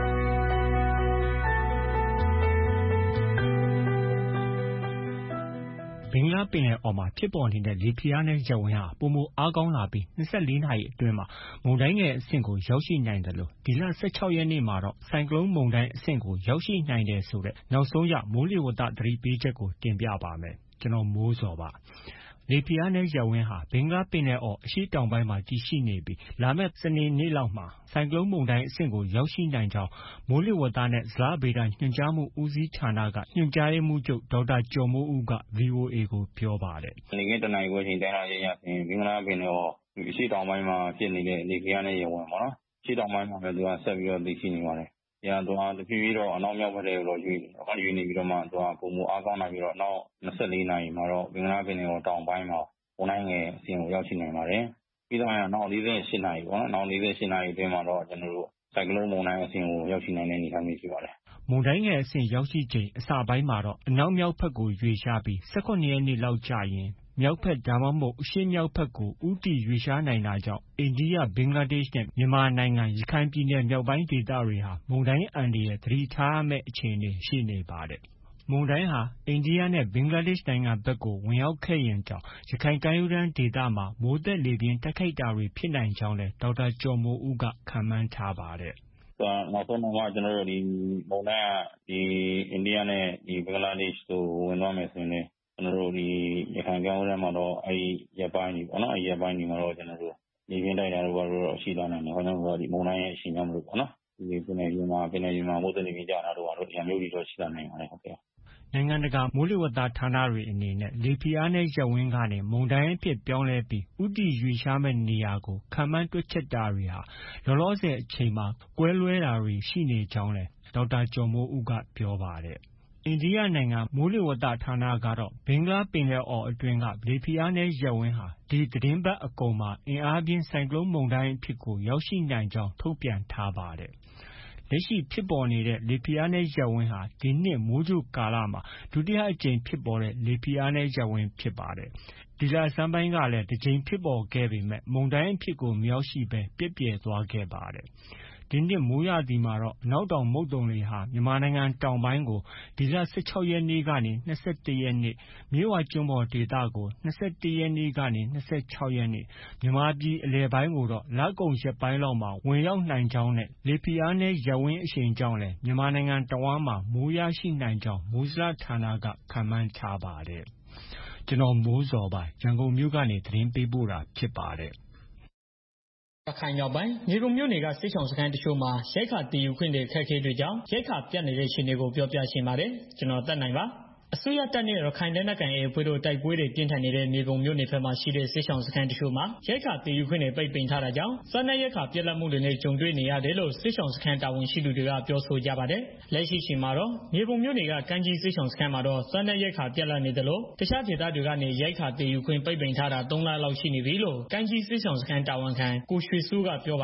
Speaker 9: ဘင်္ဂလားပင်လယ်အော်မှာဖြစ်ပေါ်နေတဲ့လေဖိအားနည်းရပ်ဝန်းဟာပိုမိုအားကောင်းလာပြီး24 နာရီအတွင်းမှာမုန်တိုင်းငယ်အဆင့်ကိုရောက်ရှိနိုင်တယ်လို့ဒီလ 16 ရက်နေ့မှာတော့ဆိုင်ကလုန်းမုန်တိုင်းအဆင့်ကိုရောက်ရှိနိုင်တယ်ဆိုတဲ့နောက်ဆုံးရမိုးလေဝသသတိပေးချက်ကိုတင်ပြပါမယ်။ကျွန်တော်မိုးစောပါ။လေဖိအားနည်းရပ်ဝန်းဟာဘင်္ဂလားပင်လယ်အော်အရှေ့တောင်ပိုင်းမှာတည်ရှိနေပြီးလာမယ့်စနေနေ့လောက်မှာဆိုင်ကလုန်းမုန်တိုင်းအဆင့်ကိုရောက်ရှိနိုင်ကြောင်းမိုးလေဝသနဲ့ဇလဗေဒညွှန်ကြားမှုဦးစီးဌာနကညွှန်ကြားရေးမှူးချုပ်ဒေါက်တာကျော်မိုးဦးက VOA ကိုပြောပါတယ်
Speaker 10: ။နေ့ကတနာရီခွဲချိန်တိုင်းတာရရဆိုရင်ဘင်္ဂလားပင်လယ်အော်အရှေ့တောင်ပိုင်းမှာဖြစ်နေတဲ့လေဖိအားနည်းရပ်ဝန်းပေါ့နော်။အရှေ့တောင်ပိုင်းမှာပဲသူကဆက်ပြီးတော့တည်ရှိနေပါတယ်။သူကတဖြည်းဖြည်းတော့အနောက်မြောက်ဘက်တွေကိုရွေ့နေပြီးတော့မှသူကပုံမူအားကောင်းလာပြီးတော့နောက်24 နာရီမှာတော့ဘင်္ဂလားပင်လယ်အော်တောင်ပိုင်းမှာမုန်တိုင်းငယ်အဆင့်ကိုရောက်ရှိနိုင်ပါတယ်။ပြီးတော့နောက်48 နာရီပေါ့နော်။နောက်48 နာရီအတွင်းမှာတော့ကျွန်တော်တို့ဆိုင်ကလုန်းမုန်တိုင်းအဆင့်ကိုရောက်ရှိနိုင်တဲ့အနေအထားမျိုးရှိပါတယ်
Speaker 9: ။မုန်တိုင်းငယ်အဆင့်ရောက်ရှိချိန်အစပိုင်းမှာတော့အနောက်မြောက်ဘက်ကိုရွေ့လျားပြီး18 ရက်နေ့လောက်ကြာရင်မြောက်ဘက်ဒါမှမဟုတ်အရှေ့မြောက်ဘက်ကိုဦးတည်ရွေ့လျားနိုင်တာကြောင့်အိန္ဒိယ၊ဘင်္ဂလားဒေ့ရှ်နဲ့မြန်မာနိုင်ငံရခိုင်ပြည်နယ်မြောက်ပိုင်းဒေသတွေဟာမုန်တိုင်းအန္တရာယ်သတိထားရမယ့်အခြေအနေရှိနေပါတယ်။မုန်တိုင်းဟာအိန္ဒိယနဲ့ဘင်္ဂလားဒေ့ရှ်နိုင်ငံဘက်ကိုဝင်ရောက်ခဲ့ရင်တောင်ရခိုင်ကမ်းရိုးတန်းဒေသမှာမိုးသက်လေပြင်းတိုက်ခတ်တာတွေဖြစ်နိုင်ကြောင်းလည်းဒေါက်တာကျော်မိုးဦးကခန့်မှန်းထားပါတယ်
Speaker 10: ။နောက်ဆုံးတော့ကျွန်တော်တို့ဒီမုန်တိုင်းကဒီအိန္ဒိယနဲ့ဒီဘင်္ဂလားဒေ့ရှ်ကိုဝင်သွားမယ်ဆိုရင်လည်းကျွန်တော်တို့ဒီရခိုင်ကမ်းရိုးတန်းမှာတော့အဲဒီရက်ပိုင်းတွေပေါ့နော်အဲဒီရက်ပိုင်းတွေမှာတော့ကျွန်တော်တို့လေပြင်းတိုက်တာတို့တော့ရှိလာနိုင်တယ်။ဘာကြောင့်လဲဆိုတော့ဒီမုန်တိုင်းရဲ့အရှိန်ကြောင့်မလို့ပေါ့နော်။ဒီပင်လယ်ပြင်မှာမိုးသက်လေပြင်းကျတာတို့ဒီမျိုးတွေတော့ရှိလာနိုင်ပါတယ်ဟုတ်ကဲ့။
Speaker 9: နိုင်ငံတကာမိုးလေဝသဌာနတွေအနေနဲ့လေဖိအားနည်းရပ်ဝန်းကနေမုန်တိုင်းအဖြစ်ပြောင်းလဲပြီးဦးတည်ရွေ့လျားမယ့်နေရာကိုခန့်မှန်းတွက်ချက်တာတွေဟာလောလောဆယ်အချိန်မှာကွဲလွဲတာတွေရှိနေကြောင်းလည်းဒေါက်တာကျော်မိုးဦးကပြောပါတယ်။အိန္ဒိယနိုင်ငံမိုးလေဝသဌာနကတော့ဘင်္ဂလားပင်လယ်အော်အတွင်းကလေဖိအားနည်းရပ်ဝန်းဟာဒီသတင်းပတ်အကုန်မှာအင်အားပြင်းဆိုင်ကလုန်းမုန်တိုင်းအဖြစ်ကိုရောက်ရှိနိုင်ကြောင်းထုတ်ပြန်ထားပါတယ်။လက်ရှိဖြစ်ပေါ်နေတဲ့လေဖိအားနည်းရပ်ဝန်းဟာဒီနှစ်မိုးကြိုကာလမှာဒုတိယအကြိမ်ဖြစ်ပေါ်တဲ့လေဖိအားနည်းရပ်ဝန်းဖြစ်ပါတယ်။ဒီလဆန်းပိုင်းကလည်းတစ်ကြိမ်ဖြစ်ပေါ်ခဲ့ပေမဲ့မုန်တိုင်းအဖြစ်ကိုမရောက်ရှိဘဲပျက်ပြယ်သွားခဲ့ပါတယ်။ဒီနှစ်မိုးရာသီမှာတော့အနောက်တောင်မုတ်သုန်လေဟာမြန်မာနိုင်ငံတောင်ပိုင်းကိုဒီလ 16 ရက်နေ့ကနေ 21 ရက်နေ့မြစ်ဝကျွန်းပေါ်ဒေသကို21 ရက်နေ့ကနေ 26 ရက်နေ့မြန်မာပြည်အလယ်ပိုင်းကိုတော့လကုန်ရက်ပိုင်းလောက်မှာဝင်ရောက်နိုင်ကြောင်းနဲ့လေဖိအားနည်းရပ်ဝန်းအရှိန်ကြောင့်လည်းမြန်မာနိုင်ငံတဝှမ်းမှာမိုးရရှိနိုင်ကြောင်းမိုးဇလဌာနကခန့်မှန်းထားပါတယ်။ကျွန်တော်မိုးစောပါရန်ကုန်မြို့ကနေသတင်းပေးပို့တာဖြစ်ပါတယ်။
Speaker 11: ရခိုင်မြောက်ပိုင်းမြေပုံမြို့နယ်ကစစ်ဆောင်စခန်းတချို့မှာရိုက်ခါတည်ယူခွင့်တွေခက်ခဲတွေကြောင့်ရိုက်ခါပြတ်နေတဲ့ရှင်တွေကိုပြောပြရှင်းပါတယ်ကျွန်တော်တက်နိုင်ပါအစိုးရတပ်နဲ့ရခိုင်လက်နက်ကိုင်အဖွဲ့တို့တိုက်ပွဲတွေပြင်းထန်နေတဲ့မြေပုံမြို့နယ်ဘက်မှာရှိတဲ့စစ်ဆောင်စခန်းတချို့မှာရိုက်ခါတည်ယူခွင့်တွေပိတ်ပင်ထားတာကြောင့်စားနပ်ရိက္ခာပြတ်လတ်မှုတွေနဲ့ကြုံတွေ့နေရတယ်လို့စစ်ဆောင်စခန်းတာဝန်ရှိသူတွေကပြောဆိုကြပါတယ်လက်ရှိချိန်မှာတော့မြေပုံမြို့နယ်ကကမ်းကြီးစစ်ဆောင်စခန်းမှာတော့စားနပ်ရိက္ခာပြတ်လတ်နေတယ်လို့တခြားဒေသတွေကနေရိုက်ခါတည်ယူခွင့်ပိတ်ပင်ထားတာ3လလောက်ရှိနေပြီလို့ကမ်းကြီးစစ်ဆောင်စခန်းတာဝန်ခံကိုရွှေစိုးကပြောပါတယ်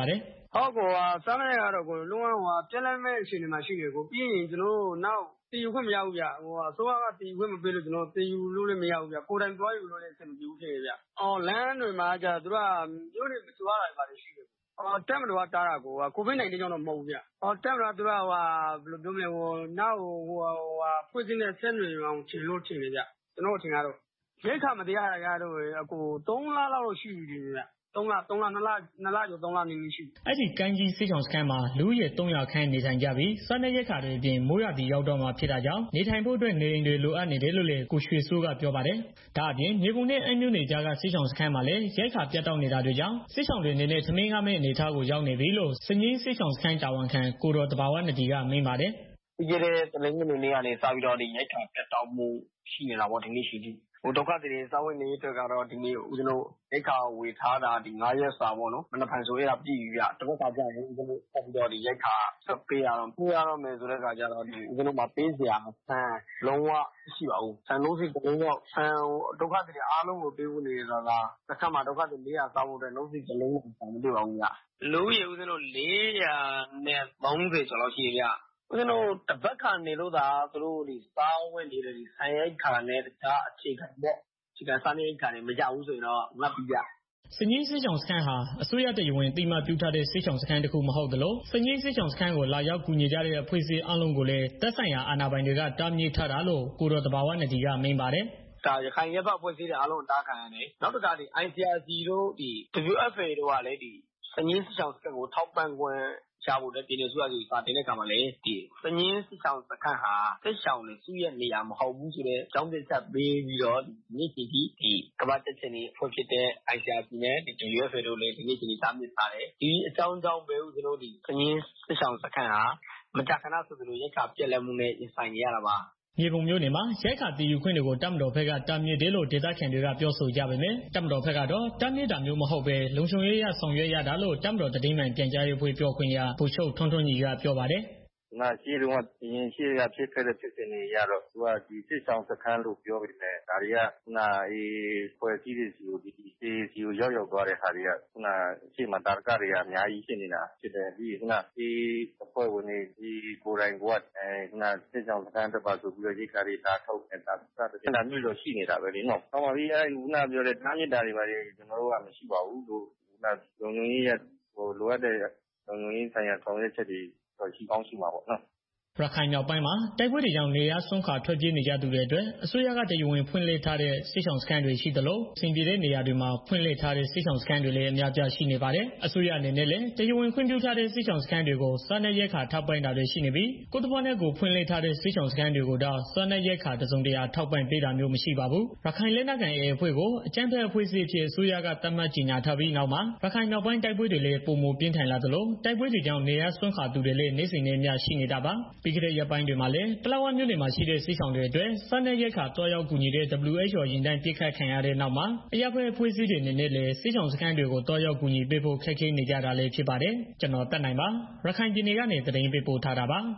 Speaker 12: ဟုတ်ကောစားနပ်ရိက္ခာတော့ကိုလုံးဝပြက်လက်မဲ့အခြေအနေမှာရှိတယ်ကိုပြီးရင်ကျွန်တော်နောက်တည်ယူခွင့်မရဘူးဗျဟိုအစိုးရကတည်ယူခွင့်မပေးလို့ကျွန်တော်တည်ယူလို့လည်းမရဘူးဗျကိုယ်တိုင်သွားယူလို့လည်းအဆင်မပြေဘူးဖြစ်နေဗျလမ်းတွေမှာじゃသူကမြို့တွေမတူရတာပါတယ်ရှိတယ်တက်မတော်တားတာကိုကိုဗစ်-19ကြောင့်တော့မဟုတ်ဘူးဗျတက်မတော်သူကဘယ်လိုပြောမလဲနောက်ဖွင့်စင်းတဲ့ဆက်တွေအောင်ချင်လို့ထင်တယ်ဗျကျွန်တော်ထင်ကတော့ရိတ်ခါမတရားရတော့အကို3လလောက်ရှိပြီဗျ3လကျော်3လနေပြီရှိ
Speaker 11: အဲ့ဒီကမ်းကြီးစစ်ဆောင်စခန်းမှာလူဦးရေ300ခန့်နေထိုင်ကြပြီးစားနပ်ရိက္ခာတွေအပြင်မိုးရာသီရောက်တော့မှဖြစ်တာကြောင့်နေထိုင်ဖို့အတွက်နေအိမ်တွေလိုအပ်နေတယ်လို့လည်းကိုရွှေစိုးကပြောပါတယ်ဒါအပြင်မြေပုံနဲ့အမျိုးနေကြကစစ်ဆောင်စခန်းမှာလည်းရိက္ခာပြတ်တောက်နေတာတွေကြောင့်စစ်ဆောင်တွေနေနဲ့သမင်းကားမဲ့အနေထားကိုရောက်နေပြီလို့စငင်းစစ်ဆောင်စခန်းတာဝန်ခံကိုတော်တဘာဝနဒီကမိန့်ပါတယ်
Speaker 12: ဒီကနေ့တလင်းနေနေကနေစပြီးတော့ဒီရိက္ခာပြတ်တောက်မှုရှိနေတာပေါ့ဒီနေ့ရှိပြီဒုက္ခတွေစာဝင်နေတဲ့အတွက်ကတော့ဒီနေ့ဦးဇင်းတို့ရိက္ခာဝေထားတာဒီ9ရက်စာပေါ့နော်မနက်ဖြန်ဆိုရတာပြည်ပြီဗျတစ်ခါကြာရင်ဦးဇင်းတို့ဆက်ပြီးတော့ဒီရိက္ခာဆက်ပေးရတော့မယ်ဆိုတဲ့အခါကျတော့ဒီဦးဇင်းတို့မှာပေးစရာဆန်လုံးဝရှိပါဘူးဆန်လုံးစိတ်လုံးတော့ဆန်ဒုက္ခတွေအားလုံးကိုပေးဖို့နေရတာကတစ်ခါမှဒုက္ခတွေ400စားဖို့အတွက်လုံးစိတ်လုံးဆန်မတွေ့ပါဘူးဗျလူရဦးဇင်းတို့430ကျော်လောက်ရှိရဗျဦးဇင်းတို့တပတ်ခါနေလို့သာသူတို့ဒီစားဝတ်နေတဲ့ဒီဆိုင်ရိုက်ခါနဲ့တခြားအခြေခံပေါ့အခြေခံစားနေရိက္ခာတွေမကြဘူးဆိုရင်တော့ငတ်ပြီးပြ
Speaker 11: စငင်းစစ်ဆောင်စခန်းဟာအစိုးရတရဝင်တိမပြုထားတဲ့စစ်ဆောင်စခန်းတစ်ခုမဟုတ်သလိုစငင်းစစ်ဆောင်စခန်းကိုလာရောက်ကူညီကြတဲ့အဖွဲ့အစည်းအလုံးကိုလည်းသက်ဆိုင်ရာအာဏာပိုင်တွေကတားမြစ်ထားတာလို့ကိုတော်တဘာဝနဒီကမိန့်ပါတယ်
Speaker 12: ဒါရခိုင်ရပ်ဘအဖွဲ့အစည်းတွေအားလုံးတားခံရတယ်နောက်တစ်ခါဒီ ICRC တို့ဒီ WFA တို့ကလည်းဒီစငင်းစစ်ဆောင်စခန်းကိုထောက်ပံ့ခွင့်ရှားဖို့တဲ့ပြည်နယ်စုရစုစာတင်တဲ့ခါမှာလေဒီစငင်းစစ်ဆောင်စခန်းဟာစစ်ဆောင်တွေစုရဲ့နေရာမဟုတ်ဘူးဆိုတဲ့ကြောင်းပြချက်ပေးပြီးတော့ဒီနေ့ချိန်ဒီကမ္ဘာတက်ချင်နေဖွဲ့ဖြစ်တဲ့ ICRC နဲ့ဒီ WFA တို့လည်းဒီနေ့ချိန်တားမြစ်ထားတယ်ဒီအကြောင်းကြောင့်ပဲဦးကျွန်တော်ဒီစငင်းစစ်ဆောင်စခန်းဟာမကြာခဏဆိုသလိုရိက္ခာပြက်လက်မှုနဲ့ရင်ဆိုင်နေရတာပါ
Speaker 11: မြေပုံမျိုးနေမှာရိုက်ခါတည်ယူခွင့်တွေကိုတပ်မတော်ဘက်ကတားမြစ်တယ်လို့ဒေသခံတွေကပြောဆိုကြပေမဲ့တပ်မတော်ဘက်ကတော့တားမြစ်တာမျိုးမဟုတ်ပဲလုံခြုံရေးရဆောင်ရွက်ရတာလို့တပ်မတော်သတင်းမှန်ပြန်ကြားရေးအဖွဲ့ပြောခွင့်ရဗိုလ်ချုပ်ထွန်းထွန်းကြီးကပြောပါတယ်
Speaker 7: ငါရှိတော့ရင်ရှိရဖြစ်ခဲ့တဲ့ဖြစ်စဉ်တွေရတော့သူကဒီစစ်ဆောင်စခန်းလို့ပြောပြီးတယ်ဒါတွေကဖွဲ့စည်းတွေစီကိုဒီစီကိုရောက်သွားတဲ့ဟာတွေကရှေ့မှာတာရကတွေကအများကြီးဖြစ်နေတာဖြစ်တယ်ပြီးအဖွဲ့ဝင်တွေဒီကိုယ်တိုင်ကစစ်ဆောင်စခန်းတစ်ပါဆိုပြီးတော့ရိက္ခာတွေတာထုတ်နေတာဒါမျိုးတော့ရှိနေတာပဲလေနော်။ဟောပါပြီပြောတဲ့တားမြစ်တာတွေပါလေကျွန်တော်တို့ကမရှိပါဘူးလို့လုံခြုံရေးရလိုအပ်တဲ့လုံခြုံရေးဆိုင်ရာဆောင်ရွက်ချက်တွေရှိကောင်းရှိမှာပေါ့နော်
Speaker 11: ရခိုင်မြောက်ပိုင်းမှာတိုက်ပွဲတွေကြောင့်နေရဆွမ်းခါထွက်ပြေးနေကြသူတွေအတွက်အစိုးရကတရားဝင်ဖွင့်လှစ်ထားတဲ့စစ်ဆောင်စခန်းတွေရှိသလိုအဆင်ပြေတဲ့နေရာတွေမှာဖွင့်လှစ်ထားတဲ့စစ်ဆောင်စခန်းတွေလည်းအများပြားရှိနေပါတယ်။အစိုးရအနေနဲ့လည်းတရားဝင်ခွင့်ပြုထားတဲ့စစ်ဆောင်စခန်းတွေကိုစားနပ်ရိက္ခာထောက်ပံ့တာတွေရှိနေပြီးကိုယ့်တဘောနဲ့ကိုဖွင့်လှစ်ထားတဲ့စစ်ဆောင်စခန်းတွေကိုတော့စားနပ်ရိက္ခာတစုံတရာထောက်ပံ့ပေးတာမျိုးမရှိပါဘူး။ရခိုင်လက်နက်ကိုင်အဖွဲ့ကိုအကြမ်းဖက်အဖွဲ့အစည်းဖြစ်အစိုးရကသတ်မှတ်ကြေညာထားပြီးနောက်မှာရခိုင်မြောက်ပိုင်းတိုက်ပွဲတွေလည်းပုံမပြင်းထန်လာသလိုတိုက်ပွဲတွေကြောင့်နေရဆွမ်းခါသူတွေလည်းနေစဉ်နဲ့အမျှရှိနေတာပါ။ပြီးခဲ့တဲ့ရက်ပိုင်းတွေမှာလည်းပလောဝမြို့နယ်မှာရှိတဲ့စစ်ဆောင်တွေအတွက်စားနပ်ရိက္ခာတွားရောက်ကူညီတဲ့ WHO ရင်တန်းပြစ်ခတ်ခံရတဲ့နောက်မှာအရပ်ဘက်အဖွဲ့အစည်းတွေအနေနဲ့လည်းစစ်ဆောင်စခန်းတွေကိုတွားရောက်ကူညီပေးဖို့ခက်ခဲနေကြတာလည်းဖြစ်ပါတယ်။ကျွန်တော်တက်နိုင်ပါရခိုင်ပြည်နယ်ကနေသတင်းပေးပို့ထားတာပါ။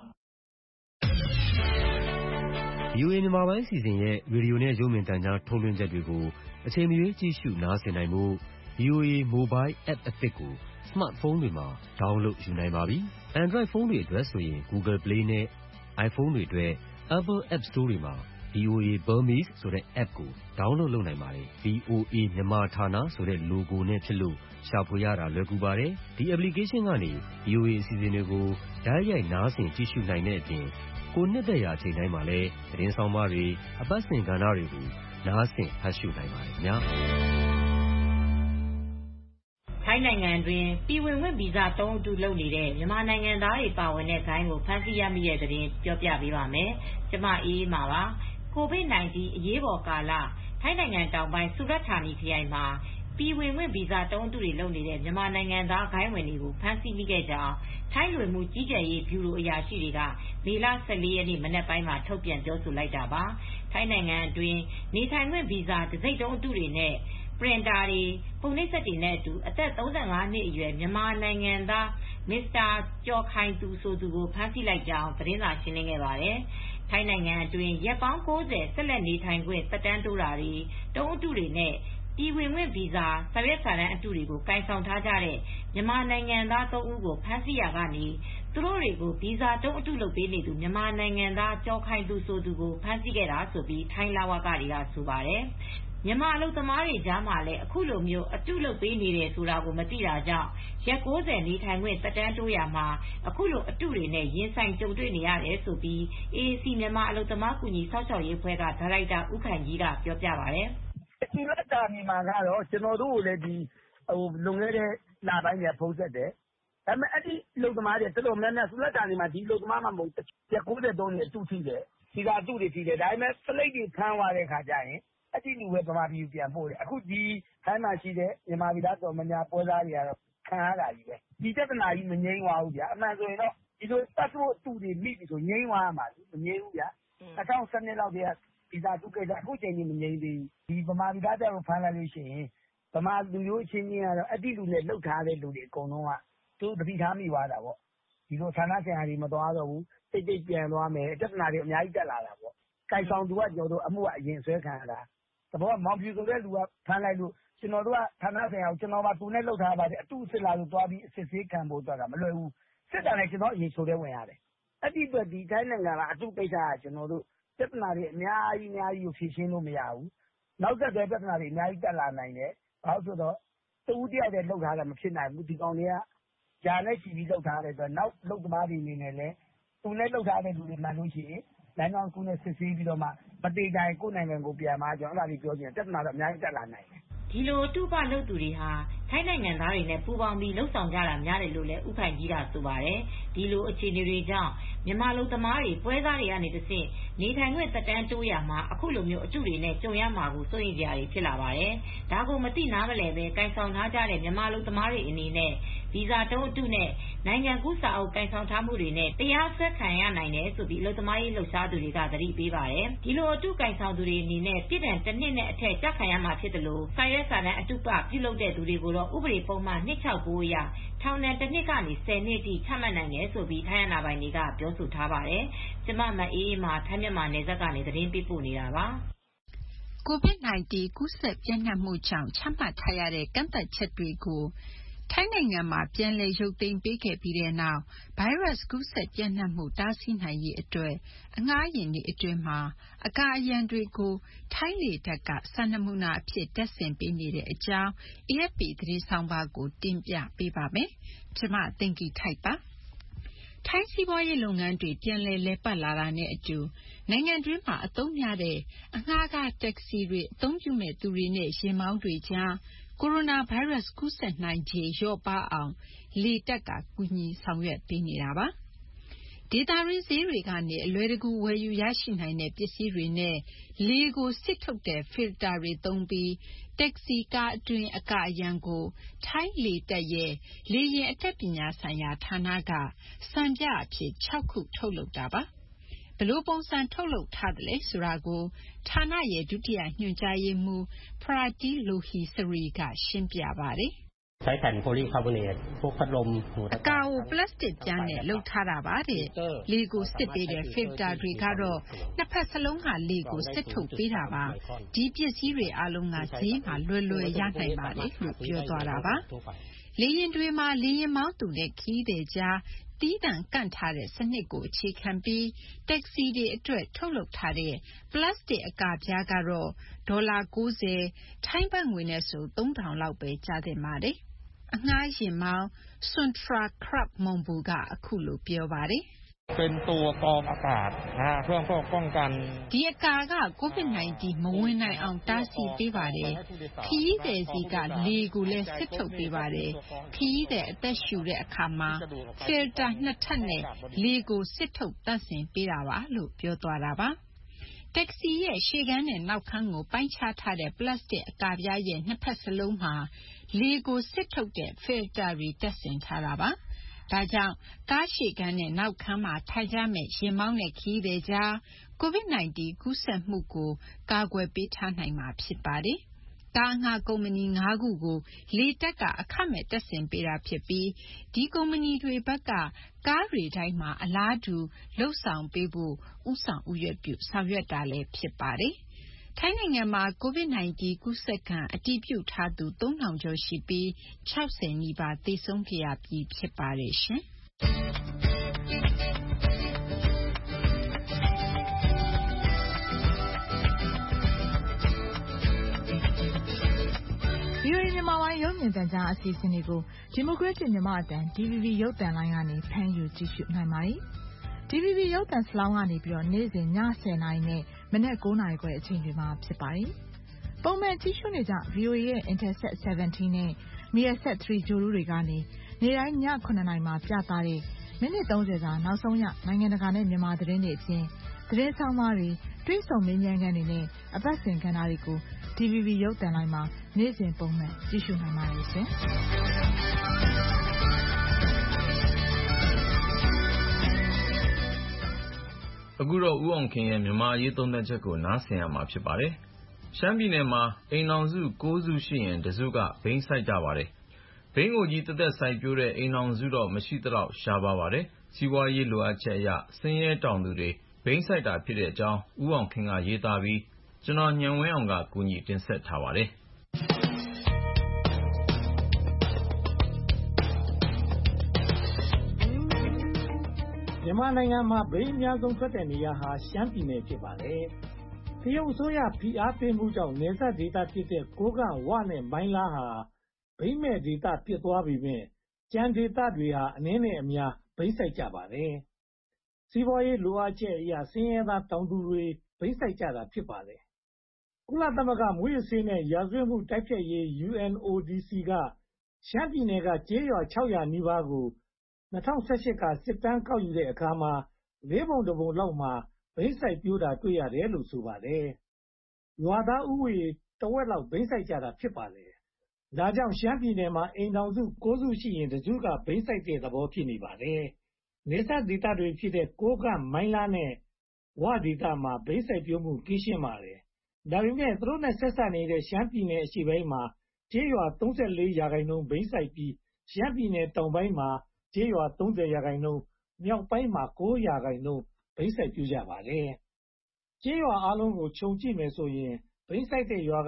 Speaker 13: VOA မြန်မာပိုင်းစီစဉ်ရဲ့ရေဒီယိုနဲ့ရုပ်မြင်သံကြားထုတ်လွှင့်ချက်တွေကိုအချိန်မရွေးကြည့်ရှုနားဆင်နိုင်ဖို့ VOA Mobile App အသစ်ကို Smartphone တွေမှာ download ယူနိုင်ပါပြီ။ Android ဖုန်းတွေအတွက်ဆိုရင် Google Play နဲ့ iPhone တွေအတွက် Apple App Store တွေမှာ VOA Burmese ဆိုတဲ့ app ကို download လုပ်နိုင်ပါတယ်။ VOA မြန်မာဌာနဆိုတဲ့ logo နဲ့ဖြစ်လို့ရှာဖွေရတာလွယ်ကူပါတယ်။ ဒီ application ကနေ VOA အစီအစဉ်တွေကိုတိုက်ရိုက်နားဆင်ကြည့်ရှုနိုင်တဲ့အပြင်ကိုယ်နှစ်သက်ရာအချိန်တိုင်းမှာလည်းသတင်းဆောင်မတွေအပတ်စဉ်ကဏ္ဍတွေကိုနားဆင်ဖတ်ရှုနိုင်ပါတယ်ခင်ဗျာ။
Speaker 14: ထိုင်းနိုင်ငံတွင်ပြည်ဝင်ခွင့်ဗီဇ3အတုလုပ်နေတဲ့မြန်မာနိုင်ငံသားတွေပါဝင်တဲ့ဂိုင်းကိုဖမ်းဆီးရမိတဲ့သတင်းပြောပြပေးပါမယ်။ကျမအေးအေးမာပါ။ COVID-19 အရေးပေါ်ကာလထိုင်းနိုင်ငံတောင်ပိုင်းဆူရတ်ဌာနီခရိုင်မှာပြည်ဝင်ခွင့်ဗီဇ3အတုတွေလုပ်နေတဲ့မြန်မာနိုင်ငံသားဂိုင်းဝင်တွေကိုဖမ်းဆီးမိခဲ့ကြောင်းထိုင်းလူမှုကြီးကြပ်ရေးဗျူရိုအရာရှိတွေကမေလ14ရက်နေ့မနက်ပိုင်းမှာထုတ်ပြန်ပြောဆိုလိုက်တာပါ။ထိုင်းနိုင်ငံအတွင်းနေထိုင်ခွင့်ဗီဇတစိမ့်တုံးအတုတွေနဲ့ပရင်တာတွေပုံနှိပ်စက်တွေနဲ့အတူအသက်35နှစ်အရွယ်မြန်မာနိုင်ငံသားမစ္စတာကျော်ခိုင်သူဆိုသူကိုဖမ်းဆီးလိုက်ကြောင်းသတင်းစာရှင်းလင်းခဲ့ပါတယ်။ထိုင်းနိုင်ငံအတွင်းရက်ပေါင်း90ဆက်လက်နေထိုင်ခွင့်သက်တမ်းတိုးတာတွေတုံးအတုတွေနဲ့ပြည်ဝင်ခွင့်ဗီဇာစာရွက်စာတမ်းအတုတွေကိုကိုင်ဆောင်ထားကြတဲ့မြန်မာနိုင်ငံသား3ဦးကိုဖမ်းဆီးရာကနေသူတို့တွေကိုဗီဇာတုံးအတုလုပ်ပေးနေသူမြန်မာနိုင်ငံသားကြောခိုင်သူဆိုသူကိုဖမ်းဆီးခဲ့တာဆိုပြီးထိုင်းလဝကတွေကဆိုပါတယ်မြန်မာအလုပ်သမားတွေကြားမှာလည်းအခုလိုမျိုးအတုလုပ်ပေးနေတယ်ဆိုတာကိုမသိတာကြောင့်ရက်90နေထိုင်ခွင့်သက်တမ်းတိုးရမှာအခုလိုအတုတွေနဲ့ရင်ဆိုင်ကြုံတွေ့နေရတယ်ဆိုပြီး AAC မြန်မာအလုပ်သမားကူညီဆောက်ရှောက်ရေးအဖွဲ့ကဒါရိုက်တာဦးခိုင်ကြီးကပြောပြပါတယ်
Speaker 15: ။ဒီလက်တာနေမှာကတော့ကျွန်တော်တို့ကိုလည်းဒီလွန်ခဲ့တဲ့လပိုင်းကဖုန်းဆက်တယ်။ဒါပေမဲ့အဲ့ဒီအလုပ်သမားတွေတော်တော်များများစလက်တာနေမှာဒီအလုပ်သမားမှမဟုတ်ရက်93နေအတုထိတယ်။ဒီကအတုတွေထိတယ်။ဒါပေမဲ့ဖလိတ်တွေဖမ်းသွားတဲ့ခါကျရင်အဲ့ဒီလူပဲဗမာပြည်ပြန်ပို့တယ်အခုဒီထိုင်းမှာရှိတဲ့မြန်မာပြည်သားတော်များပွဲသားတွေကတော့ခံရတာကြီးပဲဒီပြဿနာကြီးမငြိမ်းသွားဘူးဗျာအမှန်ဆိုရင်တော့ဒီလိုပတ်ဖို့အတူတွေမိပြီဆိုငြိမ်းသွားမှာမငြိမ်းဘူးဗျာ2012လောက်တည်းကဗီဇာတုကိစ္စအခုချိန်ကြီးမငြိမ်းသေးဘူးဒီဗမာပြည်သားတော်ဖမ်းလိုက်လို့ရှိရင်ဗမာလူမျိုးချင်းချင်းကတော့အဲ့ဒီလူနဲ့လှုပ်ထားတဲ့လူတွေအကုန်လုံးကသူတတိထားမိသွားတာပေါ့ဒီလိုဌာနဆိုင်ရာတွေမသွားတော့ဘူးတိတ်တိတ်ပြန်သွားမယ်ပြဿနာတွေအများကြီးတက်လာတာပေါ့ကိုင်ဆောင်သူကကျော်တို့အမှုကအရင်ဆွဲခံရတာတဘောမောင်ဖြူဆိုတဲ့လူကဖမ်းလိုက်လို့ကျွန်တော်တို့ကဌာနဆိုင်ရာကိုကျွန်တော်ကသူနဲ့လှုပ်ထားပါတယ်အတူစစ်လာလို့တွားပြီးစစ်ဆေးခံဖို့တော့မလွယ်ဘူးစစ်တာလည်းကျွန်တော်အရင်ဆိုတဲ့ဝင်ရတယ်အဲ့ဒီအတွက်ဒီတိုင်းနိုင်ငံကအတူကိစ္စကကျွန်တော်တို့ပြဿနာတွေအများကြီးကိုဖြေရှင်းလို့မရဘူးနောက်ဆက်တွဲပြဿနာတွေအများကြီးတက်လာနိုင်တယ်ဘာလို့ဆိုတော့တူတယောက်တည်းလှုပ်ထားတာမဖြစ်နိုင်ဘူးဒီကောင်တွေကဂျာနဲ့ချီပြီးလှုပ်ထားတဲ့အတွက်နောက်လှုပ်သမားတွေအနေနဲ့လည်းသူနဲ့လှုပ်ထားတဲ့လူတွေမှန်လို့ရှိရင်လမ်းကြောင်းကူးနဲ့စစ်ဆေးပြီးတော့မှမတေးတိုင်းကိုယ်နိုင်ငံကိုပြန်มาကျွန်တော်အဲ့ဒါလေးပြောချင်တယ်ပြဿနာတော့အများကြီးတက်လာနိုင်တယ်
Speaker 14: ဒီလိုအတုပလုပ်သူတွေဟာထိုင်းနိုင်ငံသားတွေနဲ့ပူးပေါင်းပြီးလှုပ်ဆောင်ကြတာများတယ်လို့လည်းဥခိုင်ကြီးကဆိုပါတယ်ဒီလိုအခြေအနေတွေကြောင့်မြန်မာလူသမားတွေပွဲစားတွေကနေတဆင့်နေထိုင်ခွင့်သက်တမ်းတိုးရမှာအခုလိုမျိုးအတုတွေနဲ့ကြုံရမှာကိုစိုးရိမ်ကြရဖြစ်လာပါတယ်ဒါကိုမသိနားမလည်ပဲကိုင်ဆောင်ထားကြတဲ့မြန်မာလူသမားတွေအနေနဲ့ဗီဇာတုံးအတုနဲ့နိုင်ငံကူးစာအုပ်ကိုင်ဆောင်ထားမှုတွေနဲ့တရားစွဲခံရနိုင်တယ်ဆိုပြီးအလုပ်သမားရေးလှုပ်ရှားသူတွေကသတိပေးပါတယ်ဒီလိုအတုကိုင်ဆောင်သူတွေအနေနဲ့ပြည်ထောင်တစ်နှစ်နဲ့အထက်ကြခံရမှာဖြစ်တယ်လို့စာရွက်စာတမ်းအတုပပြုလုပ်တဲ့သူတွေကိုတော့ဥပဒေပုံမှန်269အရထောင်ဒဏ်1နှစ်ကနေ10နှစ်ထိချမှတ်နိုင်တယ်ဆိုပြီးထိုင်းအာဏာပိုင်တွေကပြောဆိုထားပါတယ်ကျမမအေးမှာထိုင်းမြန်မာနယ်စပ်ကနေသတင်းပေးပို့နေတာပါ
Speaker 16: COVID-19 ကူးစက်ပြန့်နှံ့မှုကြောင့်ချမှတ်ထားရတဲ့ကန့်သတ်ချက်တွေကိုထိုင်းနိုင်ငံမှာပြန်လည်ရုပ်သိမ်းပေးခဲ့ပြီးတဲ့နောက်ဗိုင်းရပ်စ်ကူးစက်ပြန့်နှံ့မှုတားဆီးနိုင်ရေးအတွက်အငှားယာဉ်တွေအတွင်းမှာအကာအရံတွေကိုထိုင်းလေတပ်ကစံနမူနာအဖြစ်တပ်ဆင်ပေးနေတဲ့အကြောင်း AFP သတင်းဆောင်ပါကိုတင်ပြပေးပါမယ်။ကျွန်မသိင်္ဂီထိုက်ပါ။ထိုင်းစီးပွားရေးလုပ်ငန်းတွေပြန်လည်ပတ်လာတာနဲ့အတူနိုင်ငံတွင်းမှာအသုံးများတဲ့အငှားကားတက္ကစီတွေအသုံးပြုမဲ့သူတွေနဲ့ယာဉ်မောင်းတွေကြားကိုရိုနာဗိုင်းရပ်စ်ကူးစက်နိုင်ခြေလျော့ပါးအောင်လေတပ်ကကူညီဆောင်ရွက်ပေးနေတာပါ။ဒေသတွင်းဈေးတွေကနေအလွယ်တကူဝယ်ယူရရှိနိုင်တဲ့ပစ္စည်းတွေနဲ့လေကိုစစ်ထုတ်တဲ့ filter တွေသုံးပြီးတက္ကစီကားအတွင်းအကာအရံကိုထိုင်းလေတပ်ရဲ့လေယာဉ်အတတ်ပညာဆိုင်ရာဌာနကစံပြအဖြစ်6ခုထုတ်လုပ်တာပါ။ဘယ်လိုပုံစံထုတ်လုပ်ထားသလဲဆိုတာကိုဌာနရဲ့ဒုတိယညွှန်ကြားရေးမှူး Prati Lohesari ကရှင်းပြပါတယ်
Speaker 17: ใช้แผ่นโพลีคาร์บอเนตพวกพัดลม
Speaker 16: အကာကိုပလတ်စတစ်ပြားနဲ့လုပ်ထားတာပါတဲ့လေကိုစစ်ပေးတဲ့ filter တွေကတော့နှစ်ဖက်စလုံးကလေကိုစစ်ထုတ်ပေးတာပါဒီပစ္စည်းတွေအလုံးကဈေးမှာလွယ်ရနိုင်ပါတယ်လို့ပြောသွားတာပါလေရင်တွေမှာလေရင်မောင်းသူနဲ့ခီးတဲ့ကြားတီးတန့်ကန့်ထားတဲ့စနစ်ကိုအခြေခံပြီးတက္ကစီတွေအတွက်ထုတ်လုပ်ထားတဲ့ပလတ်စတစ်အကာပြားကတော့ဒေါ်လာ90ထိုင်းဘတ်ငွေနဲ့ဆို3000လောက်ပဲကျသင့်ပါတယ်အငှားယာဉ်မောင်း Suntra Krab Mombu ကအခုလိုပြောပါတယ်
Speaker 17: เป็นตัวกรองอากาศเพื่อป้องกัน
Speaker 16: ဒီအကာက COVID-19 မဝင်နိုင်အောင်တားဆီးပေးပါတယ်ခရီးသည်စီကလေကိုလည်းစစ်ထုတ်ပေးပါတယ်ခရီးသည်အသက်ရှူတဲ့အခါမှာ filter နှစ်ထပ်နဲ့လေကိုစစ်ထုတ်တန့်စင်ပေးတာပါလို့ပြောသွားတာပါတက္ကစီရဲ့ရှေ့ခန်းနဲ့နောက်ခန်းကိုပိုင်းခြားထားတဲ့ပလတ်စတစ်အကာပြားရဲ့နှစ်ဖက်စလုံးမှာလေကိုစစ်ထုတ်တဲ့ filter တွေတပ်ဆင်ထားတာပါဒါကြောင့်ကားရှေ့ခန်းနဲ့နောက်ခန်းမှာထိုင်ကြမဲ့ယာဉ်မောင်းတဲ့ခရီးသည်ကြား COVID-19 ကူးစက်မှုကိုကာကွယ်ပေးထားနိုင်မှာဖြစ်ပါတယ်ကားငှားကုမ္ပဏီ5ခုကိုလေတပ်ကအခမဲ့တပ်ဆင်ပေးတာဖြစ်ပြီးဒီကုမ္ပဏီတွေဘက်ကကားတွေတိုင်းမှာအလားတူလှုပ်ဆောင်ပေးဖို့ဥဆောင်ဥရွက်ပြုဆောင်ရွက်တာလည်းဖြစ်ပါတယ်ထိုင်းနိုင်ငံမှာ COVID-19 ကူးစက်ခံအတည်ပြုထားသူ 3,000 ကျော်ရှိပြီး 60 နီးပါးသေဆုံးခဲ့ရပြီးဖြစ်ပါတယ်ရှင်။
Speaker 2: VOA မြန်မာပိုင်းရုပ်မြင်သံကြားအစီအစဉ်တွေကို Democratic မြန်မာအသံ DVB ရုပ်သံလိုင်းကနေဖမ်းယူကြည့်ရှုနိုင်ပါတယ်။ DVB ရုပ်သံစလောင်းကနေနေ့စဉ်ည 10 နာရီနဲ့ မနက် 9 နာရီခွဲအချိန်တွေမှာဖြစ်ပါတယ်။ ပုံမှန်ကြည့်ရှုနေကြ VOA ရဲ့ Intelsat 17 နဲ့ Measat 3 ဂြိုဟ်တုတွေကနေ နေ့တိုင်းည 7 နာရီမှာပြသတဲ့ မိနစ် 30 စာနောက်ဆုံးရနိုင်ငံတကာနဲ့မြန်မာသတင်းတွေအပြင် သတင်းဆောင်းပါးတွေ တွေ့ဆုံမေးမြန်းခန်းတွေနဲ့ အပတ်စဉ်ကဏ္ဍတွေကို DVB ရုပ်သံလိုင်းမှာနေ့စဉ်ပုံမှန်ကြည့်ရှုနိုင်ပါတယ်ရှင်။
Speaker 18: အခုတော့ဦးအောင်ခင်ရဲ့မြန်မာအရေးသုံးသပ်ချက်ကိုနားဆင်ရမှာဖြစ်ပါတယ်။ရှမ်းပြည်နယ်မှာအိမ်ထောင်စု 9 စုရှိရင်တစုကဘိန်းစိုက်ကြပါတယ်။ဘိန်းကိုကြီးသက်သက်စိုက်ပျိုးတဲ့အိမ်ထောင်စုတော့မရှိသလောက်ရှားပါးပါတယ်။စီးပွားရေးလိုအပ်ချက်အရဆင်းရဲတောင်သူတွေဘိန်းစိုက်တာဖြစ်တဲ့အကြောင်းဦးအောင်ခင်ကရေးသားပြီးကျွန်တော်ဉာဏ်ဝင်းအောင်ကကူညီတင်ဆက်ထားပါတယ်။
Speaker 19: မြန်မာနိုင်ငံမှာဘိန်းအများဆုံးထွက်တဲ့နေရာဟာရှမ်းပြည်နယ်ဖြစ်ပါတယ်။တရုတ်အစိုးရဖိအားပေးမှုကြောင့်နယ်စပ်ဒေသဖြစ်တဲ့ကိုးကန့်ဝနဲ့မိုင်းလားဟာဘိန်းမဲ့ဒေသဖြစ်သွားပေမယ့်ကျန်ဒေသတွေဟာအနည်းနဲ့အများဘိန်းစိုက်ကြပါတယ်။စီးပွားရေးလိုအပ်ချက်အရဆင်းရဲသားတောင်သူတွေဘိန်းစိုက်ကြတာဖြစ်ပါတယ်။ကုလသမဂ္ဂမူးယစ်ဆေးနဲ့ရာဇဝတ်မှုတိုက်ဖျက်ရေး UNODC ကရှမ်းပြည်နယ်ကကျေးရွာ 600 နီးပါးကို2018 ကစစ်တမ်းကောက်ယူတဲ့အခါမှာ 4 ပုံ 1 ပုံလောက်မှာဘိန်းစိုက်ပျိုးတာတွေ့ရတယ်လို့ဆိုပါတယ်။ရွာသားဦးရေတဝက်လောက်ဘိန်းစိုက်ကြတာဖြစ်ပါတယ်။ဒါကြောင့်ရှမ်းပြည်နယ်မှာအိမ်ထောင်စု 9 စုရှိရင်တစုကဘိန်းစိုက်တဲ့သဘောဖြစ်နေပါတယ်။နယ်စပ်ဒေသတွေဖြစ်တဲ့ကိုးကန့်မိုင်းလားနဲ့ဝဒေသမှာဘိန်းစိုက်ပျိုးမှုကင်းရှင်းပါတယ်။ဒါပေမဲ့သူတို့နဲ့ဆက်စပ်နေတဲ့ရှမ်းပြည်နယ်အရှေ့ပိုင်းမှာကျေးရွာ 34% ဘိန်းစိုက်ပြီးရှမ်းပြည်နယ်တောင်ပိုင်းမှာကျေးရွာ 30% မြောက်ပိုင်းမှာ 9% ဘိန်းစိုက်ပျိုးကြပါတယ်။ကျေးရွာအားလုံးကိုခြုံကြည့်မယ်ဆိုရင်ဘိန်းစိုက်တဲ့ရွာက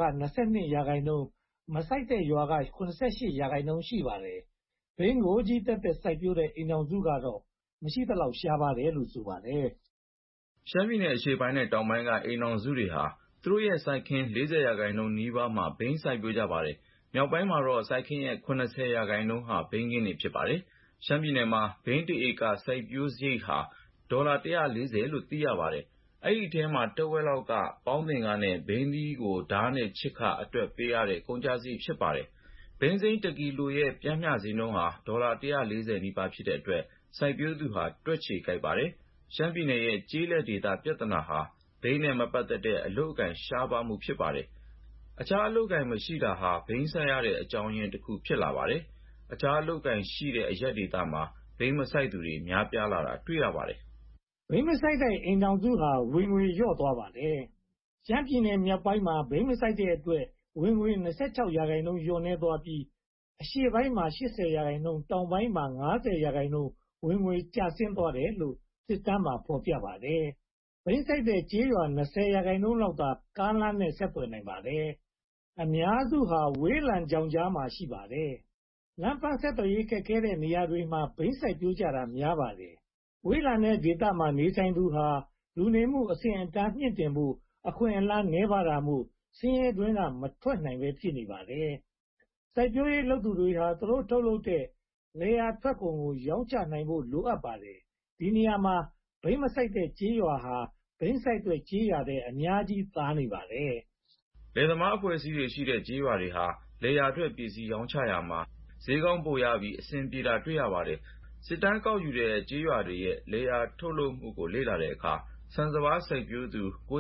Speaker 19: 22% မစိုက်တဲ့ရွာက 78% ရှိပါတယ်။ဘိန်းကိုကြီးသက်သက်စိုက်ပျိုးတဲ့အိမ်ထောင်စုကတော့မရှိသလောက်ရှားပါတယ်လို့ဆိုပါတယ်
Speaker 18: ။ရှမ်းပြည်နယ်အရှေ့ပိုင်းနဲ့တောင်ပိုင်းကအိမ်ထောင်စုတွေဟာသူတို့ရဲ့စိုက်ခင်း 40% နီးပါးမှာဘိန်းစိုက်ပျိုးကြပါတယ်။မြောက်ပိုင်းမှာတော့စိုက်ခင်းရဲ့ 70% ဟာဘိန်းခင်းတွေဖြစ်ပါတယ်။ရှမ်းပြည်နယ်မှာဘိန်း1 ဧကစိုက်ပျိုးစရိတ်ဟာဒေါ်လာ 140လို့သိရပါတယ်။အဲဒီထဲမှာတဝက်လောက်ကပေါင်းသင်ခနဲ့ဘိန်းသီးကိုဓားနဲ့ခြစ်ခအတွက်ပေးရတဲ့ကုန်ကျစရိတ်ဖြစ်ပါတယ်။ဘိန်းစိမ်း1 ကီလိုရဲ့ပျမ်းမျှဈေးနှုန်းဟာဒေါ်လာ 140 နီးပါးဖြစ်တဲ့အတွက်စိုက်ပျိုးသူဟာတွက်ခြေကိုက်ပါတယ်။ရှမ်းပြည်နယ်ရဲ့ကျေးလက်ဒေသပြဿနာဟာဘိန်းနဲ့မပတ်သက်တဲ့အလုပ်အကိုင်ရှားပါးမှုဖြစ်ပါတယ်။အခြားအလုပ်အကိုင်မရှိတာဟာဘိန်းစိုက်ရတဲ့အကြောင်းရင်းတစ်ခုဖြစ်လာပါတယ်။အခြားအလုပ်အကိုင်ရှိတဲ့အရပ်ဒေသမှာဘိန်းမစိုက်သူတွေများပြားလာတာတွေ့ရပါတယ်
Speaker 19: ။ဘိန်းမစိုက်တဲ့အိမ်ထောင်စုဟာဝင်ငွေလျော့သွားပါတယ်။ရှမ်းပြည်နယ်မြောက်ပိုင်းမှာဘိန်းမစိုက်တဲ့အတွက်ဝင်ငွေ 26% လျော့နည်းသွားပြီးအရှေ့ပိုင်းမှာ 80% တောင်ပိုင်းမှာ 50% ဝင်ငွေကျဆင်းသွားတယ်လို့စစ်တမ်းမှာဖော်ပြပါတယ်။ဘိန်းစိုက်တဲ့ကျေးရွာ 20% လောက်သာကားလမ်းနဲ့ဆက်သွယ်နိုင်ပါတယ်။အများစုဟာဝေးလံချောင်ကြားမှာရှိပါတယ်။လမ်းပန်းဆက်သွယ်ရေးခက်ခဲတဲ့နေရာတွေမှာဘိန်းစိုက်ပျိုးကြတာများပါတယ်။ဝေးလံတဲ့ဒေသမှာနေထိုင်သူဟာလူနေမှုအဆင့်အတန်းမြင့်တင်ဖို့အခွင့်အလမ်းနည်းပါးတာမို့ဆင်းရဲတွင်းကမထွက်နိုင်ပဲဖြစ်နေပါတယ်။စိုက်ပျိုးရေးလုပ်သူတွေဟာသူတို့ထုတ်လုပ်တဲ့လယ်ယာထွက်ကုန်ကိုရောင်းချနိုင်ဖို့လိုအပ်ပါတယ်။ဒီနေရာမှာဘိန်းမစိုက်တဲ့ကျေးရွာဟာဘိန်းစိုက်တဲ့ကျေးရွာထက်အများကြီးသာနေပါတယ်
Speaker 18: ။လယ်သမားအဖွဲ့အစည်းတွေရှိတဲ့ကျေးရွာတွေဟာလယ်ယာထွက်ပစ္စည်းရောင်းချရာမှာဈေးကောင်းပိုရပြီးအဆင်ပြေတာတွေ့ရပါတယ်။စစ်တမ်းကောက်ယူတဲ့ကျေးရွာတွေရဲ့လယ်ယာထုတ်လုပ်မှုကိုလေ့လာတဲ့အခါဆန်စပါးစိုက်ပျိုးသူ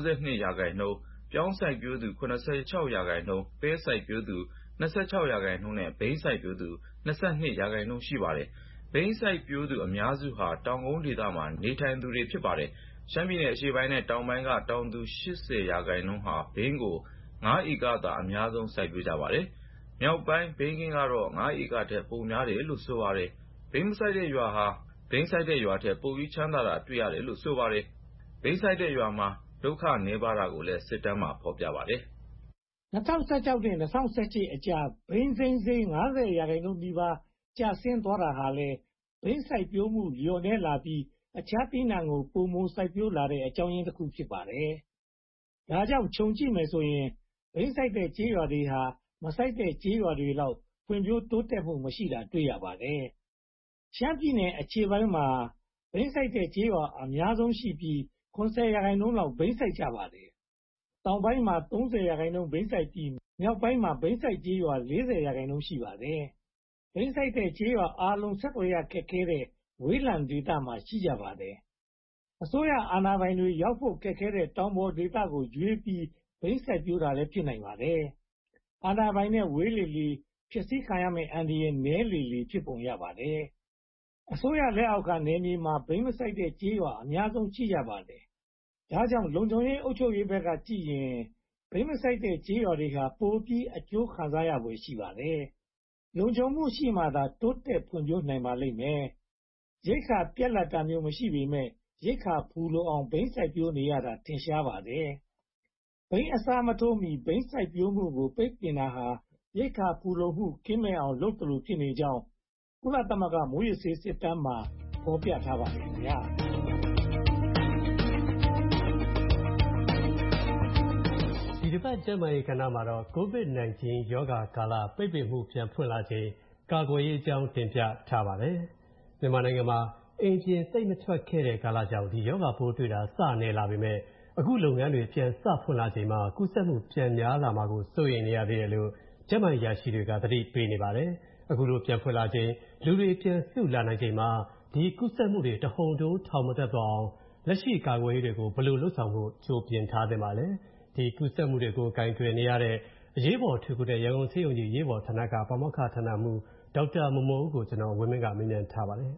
Speaker 18: 92%ပြောင်းစိုက်ပျိုးသူ 76%ပဲစိုက်ပျိုးသူ 26%နဲ့ဘိန်းစိုက်ပျိုးသူ 22% ရှိပါတယ်။ဘိန်းစိုက်ပျိုးသူအများစုဟာတောင်ကုန်းဒေသမှာနေထိုင်သူတွေဖြစ်ပါတယ်။ရှမ်းပြည်နယ်အရှေ့ပိုင်းနဲ့တောင်ပိုင်းကတောင်သူ 80% ဟာဘိန်းကို 5 ဧကသာအများဆုံးစိုက်ပျိုးကြပါတယ်။မြောက်ပိုင်းဘိန်းခင်းကတော့ 5 ဧကထက်ပိုများတယ်လို့ဆိုပါတယ်။ဘိန်းမစိုက်တဲ့ရွာဟာဘိန်းစိုက်တဲ့ရွာထက်ပိုပြီးချမ်းသာတာတွေ့ရတယ်လို့ဆိုပါတယ်။ဘိန်းစိုက်တဲ့ရွာမှာဘဒုက္ခနည်းပါးတာကိုလည်းစစ်တမ်းမှာဖော်ပြပါတယ်။
Speaker 19: 2016 နဲ့ 2017 အကြား ဘိန်းစိမ်းဈေး 50% နီးပါးကျဆင်းသွားတာဟာလည်း ဘိန်းစိုက်ပျိုးမှုလျော့နည်းလာပြီး အခြားသီးနံှကို ပိုမိုစိုက်ပျိုးလာတဲ့ အကြောင်းရင်းတခု ဖြစ်ပါတယ်။ ဒါကြောင့် ခြုံကြည့်မယ်ဆိုရင် ဘိန်းစိုက်တဲ့ကျေးရွာတွေဟာ မစိုက်တဲ့ကျေးရွာတွေလောက် ဖွံ့ဖြိုးတိုးတက်မှုမရှိတာ တွေ့ရပါတယ်။ ရှမ်းပြည်နယ်အရှေ့ပိုင်းမှာ ဘိန်းစိုက်တဲ့ကျေးရွာအများဆုံးရှိပြီး 70% လောက် ဘိန်းစိုက်ကြပါတယ်။ တောင်ပိုင်းမှာ 30% ဘိန်းစိုက်ပြီး မြောက်ပိုင်းမှာ ဘိန်းစိုက်ကျေးရွာ 40% ရှိပါတယ်။ ဘိန်းစိုက်တဲ့ကျေးရွာအားလုံး ဆက်သွယ်ရခက်ခဲတဲ့ ဝေးလံဒေသမှာ ရှိကြပါတယ်။ အစိုးရအာဏာပိုင်တွေ ရောက်ဖို့ခက်ခဲတဲ့ တောင်ပေါ်ဒေသကိုရွေးပြီး ဘိန်းစိုက်ပျိုးတာလည်း ဖြစ်နိုင်ပါတယ်။ အာဏာပိုင်နဲ့ ဝေးလေလေ ဖျက်ဆီးခံရမယ့်အန္တရာယ်နည်းလေလေ ဖြစ်ပုံရပါတယ်။ အစိုးရလက်အောက်ခံနယ်မြေမှာ ဘိန်းမစိုက်တဲ့ကျေးရွာအများဆုံး ရှိကြပါတယ်။ ဒါကြောင့် လုံခြုံရေးအုပ်ချုပ်ရေးဘက်ကကြည့်ရင် ဘိန်းမစိုက်တဲ့ကျေးရွာတွေဟာ ပိုပြီးအကျိုးခံစားရဖွယ် ရှိပါတယ်။ လုံခြုံမှုရှိမှသာ တိုးတက်ဖွံ့ဖြိုးနိုင်ပါလိမ့်မယ်။ ရိက္ခာပြတ်လပ်တာမျိုး မရှိပေမယ့် ရိက္ခာဖူလုံအောင် ဘိန်းစိုက်ပျိုးနေရတာ ထင်ရှားပါတယ်။ ဘိန်းအစားမထိုးမီ ဘိန်းစိုက်ပျိုးမှုကို ပိတ်ပင်တာဟာ ရိက္ခာဖူလုံမှုကင်းမဲ့အောင် လုပ်သလိုဖြစ်နေကြောင်း ကုလသမဂ္ဂ မူးယစ်ဆေးစစ်တမ်းမှာ ဖော်ပြထားပါတယ်။
Speaker 20: ဒီတပတ်ကျန်းမာရေးကဏ္ဍမှာတော့ COVID-19 ရောဂါကာလ ပိတ်ပင်မှုပြန်ဖွင့်လာချိန် ကာကွယ်ရေးအကြောင်းတင်ပြထားပါတယ်။ မြန်မာနိုင်ငံမှာ အိမ်ပြင်သိပ်မထွက်ခဲ့တဲ့ကာလကြောင့် ဒီရောဂါပိုးတွေ့တာ စနည်းလာပေမယ့် အခုလုပ်ငန်းတွေပြန်စဖွင့်လာချိန်မှာ ကူးစက်မှုပြန်များလာမှာကို စိုးရိမ်နေရသေးတယ်လို့ ကျန်းမာရေးအရာရှိတွေက သတိပေးနေပါတယ်။ အခုလိုပြန်ဖွင့်လာချိန် လူတွေပြန်စုလာနိုင်ချိန်မှာ ဒီကူးစက်မှုတွေ တဟုန်ထိုးထောင်မတက်သွားအောင် လက်ရှိကာကွယ်ရေးတွေကို ဘယ်လိုလုပ်ဆောင်ဖို့ ကြိုပြင်ထားသင့်ပါလဲ။ ဒီကူးစက်မှုတွေကို ကိုင်တွယ်နေရတဲ့ အရေးပေါ်ထူးကုတဲ့ ရန်ကုန်ဆေးရုံကြီးအရေးပေါ်ဌာနက ပါမောက္ခဌာနမှူး ဒေါက်တာမော်မော်ဦးကို ကိုဝင်းမင်းက မေးမြန်းထားပါတယ်။